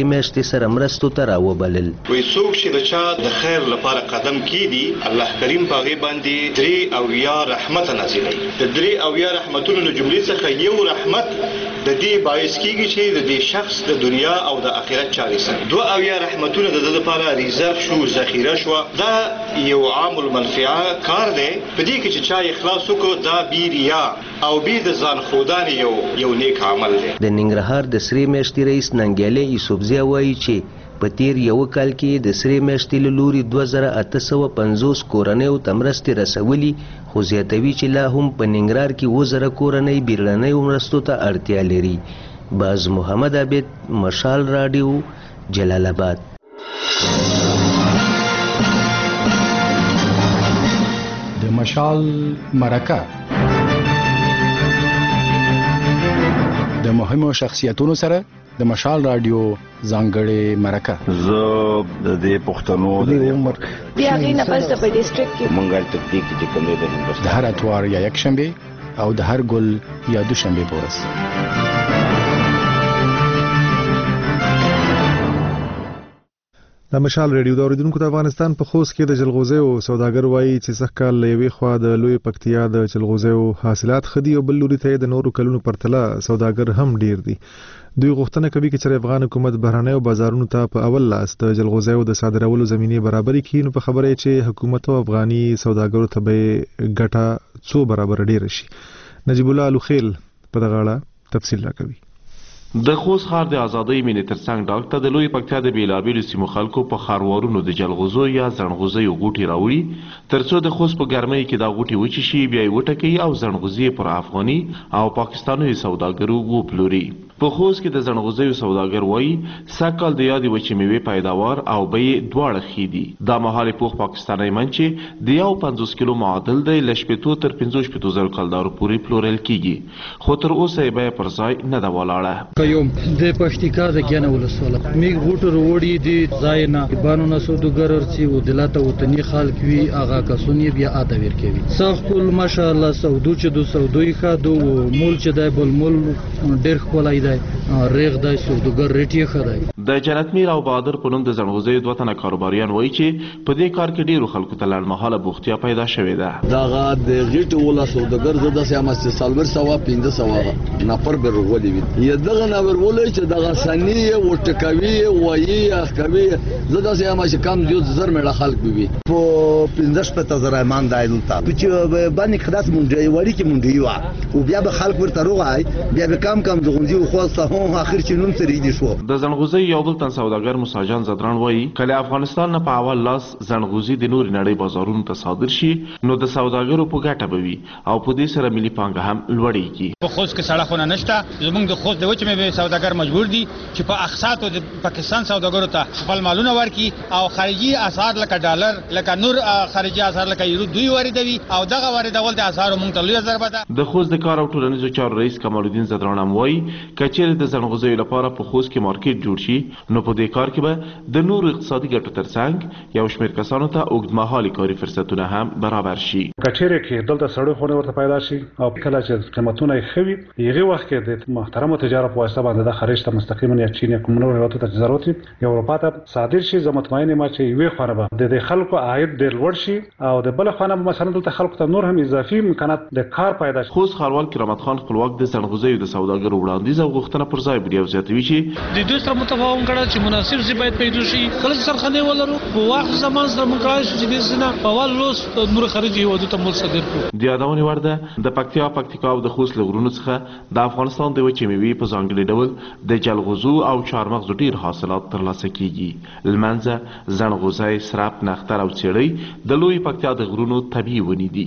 S17: میاشتې سره مرستو ته راوبلل.
S5: وای څوک چې د چا د خیر لپاره قدم کیدي الله کریم په هغه باندې درې او یا رحمت نازلوي. د درې او یا رحمتونو له جملې څخه یو رحمت د دې باعث کیږي چې د دې شخص د دنیا او د آخرت چارې سره دوه او یا رحمتونه د لپاره ریزرو شو ذخیره شو. دا یو عام المنفعه کار دی په دې کې چې چا اخلاص وکړو دا بیریا او بي د ځان خودانه یو یو نیک عمل دی.
S17: د ننګرهار د سری میاشتې رئیس ننګیالي یوسفزی وایي چې په تیر یو کال کې د سری میاشتې له لوري دوه زره اته سوه پنځوس کورنیو ته مرستې رسولي، خو زیاتوي چې لا هم په ننګرهار کې اووه زره کورنۍ بیړنیو مرستو ته اړتیا لري. باز محمد عابد، مشال راډیو، جلال آباد.
S10: د مشال مرکه د مهمو شخصیتونو سره د مشال رادیو ځانګړې مرکه.
S18: زه د دې پښتنو د عمر
S12: بیا غي نه پس د ډیسټریکټ کې
S18: مونږه تطبیق کې کوم د هندوستان
S10: د هر اتوار یا یک شنبه او د هر ګل یا دوشنبه پورس.
S2: د مشال ریډیو د اوریدونکو د افغانستان په خوست کې د جلغوزیو سوداګر وایي چې څخه کال لوي خوا د لوی پکتیا د جلغوزیو حاصلات خدي او بل لوري ته د نورو کلونو پرتله سوداګر هم ډیر دي. دوی غوښتنه کوي چې افغان حکومت بهرنیو بازارونو ته په اول لاس د جلغوزیو د صادرولو زمینه برابرې کړي. نو په خبره چې حکومت او افغاني سوداګرو ته به ګټه څو برابر ډیر شي. نجیب الله الخیل په دغه اړه تفصیل راکوي.
S19: د خوست ښار د ازادۍ مینې ترڅنګ ډاکټر د لوی پکتیا د بیلابیلو سیمو خلکو په ښاروارونو د جلغوزو یا زڼغوزیو غوټي راوړي ترڅو د خوست په ګرمۍ کې دا غوټي وچی شي، بیا یې وټکي او زڼغوزي پر افغاني او پاکستاني سوداګرو وپلوري. په خوست کې د زڼغوزیو سوداګر وایي سږکال د یادې وچې میوې پیداوار او بیې دواړه ښې دي. دا مهال پوخ پاکستاني منچې د یو پنځوس کیلو معادل دی له شپېتو تر پنځه شپېتو زرو کلدارو پورې پلورل کیږي، خو تر اوسه یې بیه پر ځای نه ده ولاړه.
S21: قیوم د پشتیکا د ګنه ولسواله میګ غوټر وړي دي زاینا بانو نسو د ګررسي او دلاته وطني خلک وی اغا کسونی بیا اته ور کوي صح کول ماشاءالله سودو چې دو سودوي خادو مول چې دای بل مول ډیر خولای دی ریغ دای سودوګر ریټي خدای.
S19: د جنت میر او بادر په نوم د زڼغوزیو دوه تنه کاروباریان وایي چې په دې کار کې ډیرو خلکو ته لړمحاله بوختیا پیدا شوې ده.
S26: دا غا د غیټ ولا سودوګر زده سم است سالور سوا پنځه سوا نفر به ورولې وي یا دغه نور ولې چې دغه سنی او ټکوي وایي اخوي زده سم چې کم دیو زر مړه خلک وي
S27: په پنځه شپته زره مان دایلتا چې باندې خدات مونږ وړي کې مونږ یو او بیا به خلک ورته روغای بیا به کم کم زغونځي خو هم اخر چې نوم سره دي شو.
S19: د زڼغوزي یو بل تن سوداګر مساجان زدران وایي کله افغانستان نه په اول لاس زڼغوزي د نور نړۍ بازارونو ته صادر شي نو د سوداګرو په ګټه به وي او په دې سره ملي پانګه هم لوړیږي.
S28: په خوست کې سړکونه نشته، زموږ د خوست د وچ مې سوداګر مجبور دي چې په اقساطو د پاکستان سوداګرو ته خپل مالونه ورکړي او خارجي اسعار لکه ډالر لکه نور خارجي اسعار لکه یورو دوی واردوي او دغه واردول د اسعار مونږ ته لوی ضربه ده.
S19: د خوست د کار او ټولنیزو چارو رئیس کمال الدین زدران هم وایي کچېرې د زڼغوزیو لپاره په خوست کې مارکیټ جوړ شي نو په دې کار کې به د نورو اقتصادي ګټو ترڅنګ یو شمېر کسانو ته اوږدمهالي کاري فرصتونه هم برابر شي.
S29: کچېرې کې دلته سړی خونه ورته پیدا شي او کله چې قیمتونه یې ښه وي هغې وخت کې د محترمو تجارت په واسطه باندې د خارج ته مستقیما یا چین یا کوم نور هېوادونو ته ضرورت وي یا اروپا ته صادر شي. زه مطمئن یم چې یوې خوا نه به د دې خلکو عاید ډېر لوړ شي او د بله خوا نه به مثلا دلته خلکو ته نور هم اضافي امکانات د کار پیدا شي.
S19: خوست ښاروال کرامت خان خپلواک د زڼغوزیو د سوداګرو وړاندیز او غوښتنه پر ځای بړي او زیاتوي چې
S30: د دوی سره متفاهم کړه چې مناسب ځای باید پیدا شي. کله چې سرخانه ولرو په وخت زمان سره موږ کړای شو چې د سینه په اول لوس نور خارجي هېوادونو ته مول صادر کړو.
S19: د یادونې وړ ده د پکتیا پکتیکا او د خوست له غرونو څخه د افغانستان د وچې میوې په ځانګړي ډول د جلغوزو او چهارمغزو ډیر حاصلات ترلاسه کیږي. لمنځه زڼغوزی، سرپ، نختر او څېړۍ د لوی پکتیا د غرونو طبیعي ونې دي.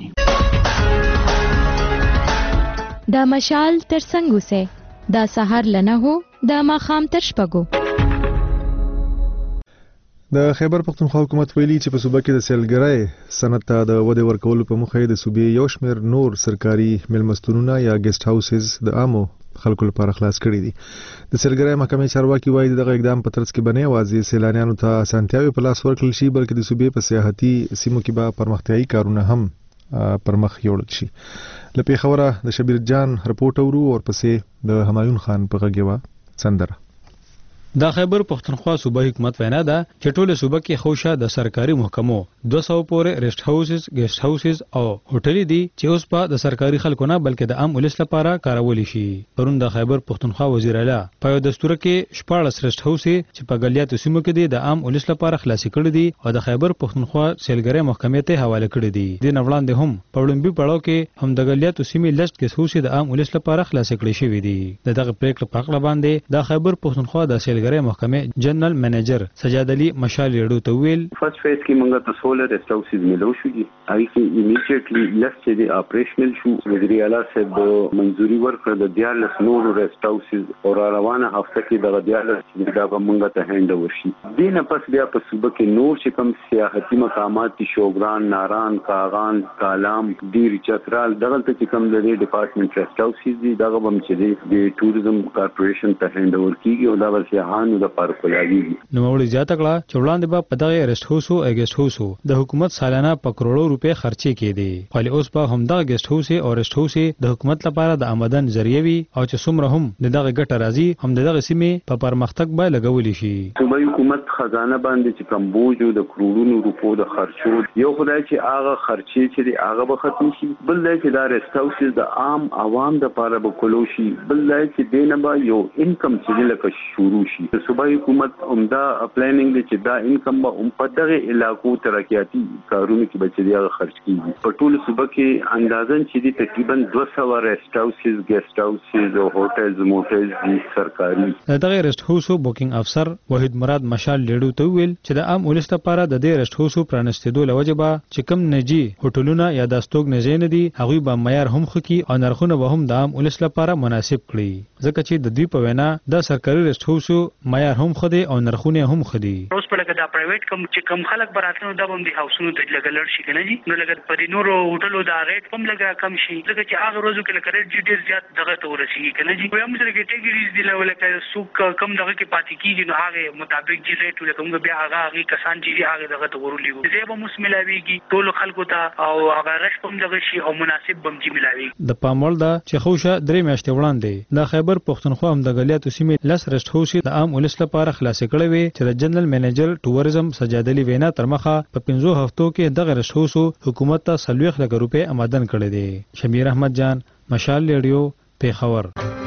S8: د مشال ترڅنګ اوسئ، دا سهار لنه هو د ماښام تر شپږو.
S2: د خیبر پختونخوا حکومت ویلي چې په صوبه کې د سیلګرۍ صنعت ته د ودې ورکولو په موخه د صوبې یو شمېر نور سرکاري میلمستونونه یا ګیسټ هاوسز د عامو خلکو لپاره خلاص کړي دي. د سیلګرۍ محکمې چارواکي وایي دغه اقدام په ترڅ کې به نه یوازې سیلانیانو ته اسانتیاوې په لاس ورکړل شي بلکې د صوبې په سیاحتي سیمو کې به پرمختیایي کارونه هم پر مخ یوړل شي. له پېښوره د شبیر جان رپورټ اورو او ورپسې د همایون خان په غږ یوه سندره.
S1: دا خیبر پښتونخوا صوبه حکومت وینا ده چې ټوله صوبه کې خوشه د سرکاري محکمو دوه سوه پورې ریسټ هاوسز ګیسټ هاوسز او هوټلې دي چې اوس په د سرکاري خلکو نه بلکې د عام ولس لپاره کارول شي. پرون د خیبر پښتونخوا وزیر اعلی په یو دستور کې شپاړس ریسټ هاوس چې په ګلیاتو سیمو کې دي د عام ولس لپاره خلاصي کړي دي او د خیبر پښتونخوا سیلګری محکمې ته حواله کړي دي. د نوړاندې هم په وړاندې پړاو کې هم د ګلیاتو سیمې لست کې هاوس د عام ولس لپاره خلاصي کړي شوی دي. دغه پریکړه په اړه باندې د خیبر پښتونخوا د سیلګری محکمې جنرال منیجر سجاد علي مشال یړو ته ویل
S3: فرست فیز کې موږ ته سولر ریسټ هاوسز ملو شو دي هغه کې ایمیډیټلی لست چې دی اپریشنل شو وزیر اعلی صاحب منځوري ورکړه د دیارلس نور ریسټ هاوسز او روانه هفته کې د دیارلس چې دا موږ ته هند اوور شي. دینه پس بیا په صوبه کې نور چې کوم سیاحتي مقامات دي شوګران ناران کاغان کالام دیر چترال دغه ته چې کوم د ډپارټمنټ ریسټ هاوسز دي دغه هم چې دی د ټوریزم کارپوریشن ته هند اوور کیږي او دا ورسیاهانو د پارک لګي.
S1: نو وړي زیاته کړه چې وړاندې به په دغه ریسټ هاوس او اګست هاوس د حکومت سالانه په کروڑو روپے خرچې کېدي خو اوس په همدغه ګست هاوس او ریسټ هاوس د حکومت لپاره د آمدن ذریعہ وي او چې څومره هم دغه ګټه راځي هم دغه سیمې په پرمختګ به لګولې شي.
S3: صوبایي حکومت خزانه باندې چې کوم بوج د کروڑونو روپو د خرچو یو خدای چې هغه خرچې چې هغه به ختم شي بل دی چې دا ریسټ هاوس د عام عوام د لپاره به کولو شي بل دی چې دینه به یو انکم چې لکه شروع شي. صوبایي حکومت عمده پلانینګ دی چې دا انکم به هم په دغه علاقو ترقیاتي کارونو کې به چې هغه خرچ کیږي. په ټول صوبه کې اندازن چې دی تقریبا دوه سوه ریسټ هاوسز ګیسټ هاوسز او هوټلز موټلز دي سرکاري.
S1: دغه ریسټ هاوس بوکینګ افسر وحید مراد مشال لیډو ته ویل چې د عام ولس لپاره د دې ریسټ هاوس پرانستېدو لوجبه چې کم نجی هوټلونه یا د استوګ نه دي هغه به معیار هم خکې او نرخونه به هم د عام ولس لپاره مناسب کړي ځکه چې د دوی په وینا د سرکاري ریسټ هاوس معیار هم خدي او نرخونه هم خدي.
S4: اوس په لګه دا پرایویټ کم چې کم خلک براتنو د هم دي هاوسونو ته لګلړ شي کنه جی نو لګه په نورو هوټلو دا ریټ هم لګه کم شي ځکه چې هغه روزو کې لګه ریټ ډیر زیات دغه ته ورسیږي کنه جی په هم سره کې ټیګریز دی لول کې سوق کم دغه کې پاتې کیږي نو هغه مطابق جی ریټ ولکم بیا هغه هغه کسان چې هغه دغه ته ورولې زه به مسملاویږي ټول خلکو ته او هغه رش هم دغه شي او مناسب بم جی ملاوي.
S1: د پامول دا چې خوشه درې میاشتې وړاندې د خیبر پښتونخوا هم د غلیاتو سیمې لس ریسټ هاوس د عام ولس لپاره خلاص کړي وي چې د جنرال منیجر ټوریزم سجاد علي وینا تر مخه په پنځو هفتو کې دغه ریسټ هاوس حکومت ته څلوېښت لک روپۍ آمدن کړي دي. شمیر احمد جان مشال ریډیو پیښور.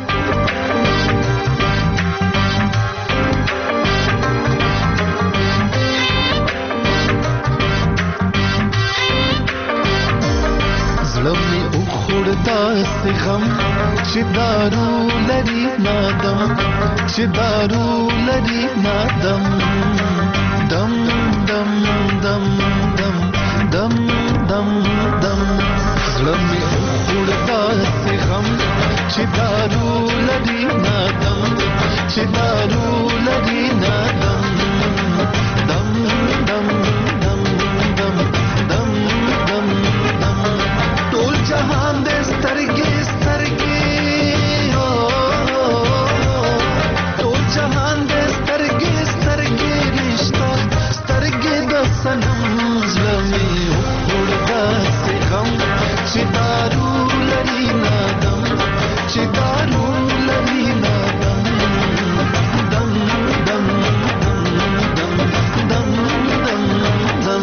S6: داسې غم چې دارو لري نادم چې دارو لري نادم دم دم دم دم دم دم دم زړه مې وخوړ داسې غم چې دارو لري نادم چې دارو لري نادم دم دم دم دم دم دم دم ټول جهان دې سترګې سترګې هو ټول جهان دې سترګې سترګې رشتہ سترګې د صنم زړه مې وخوړ داسې غم چې دارو لري نادم چې دارو لري نادم دم دم دم دم دم دم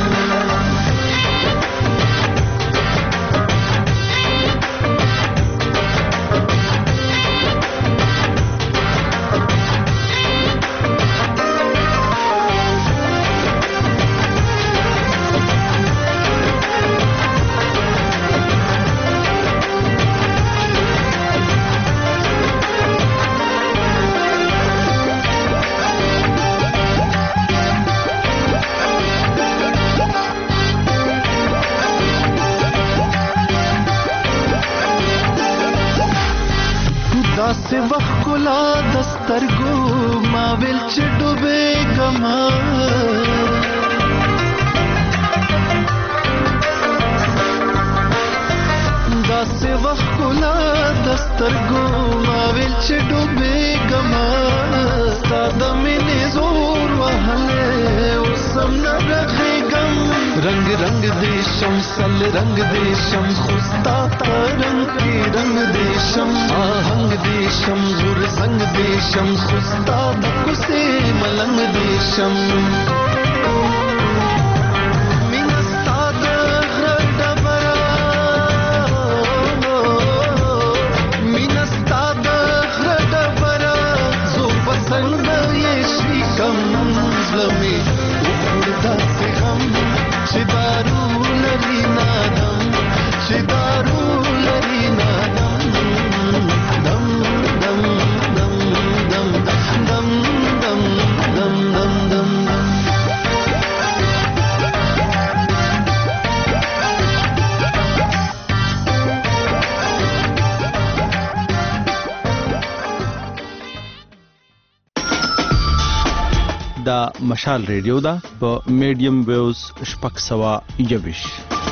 S6: داسې وخت کلا دسترګو ما ویل چې ډوبېږم داسې وخت کلا دسترګو ما ویل چې ډوبېږم ستا د مینې زور وهلی اوس هم نه رغېږم رنگ رنگ دې شم سل رنگ دې شم خو ستا په رنګ کې رنگ دې شم آهنګ دې دیشم زور زنگ دیشم خستا بکسه ملنگ دیشم زلمی وخوردا سی غم چې دارو لري نادم چې دارو لري نادم دم دم دم دم دم دم دم دم دم
S7: دا مشال ریډیو ده په میډیم ویوز شپږ سوه یویشت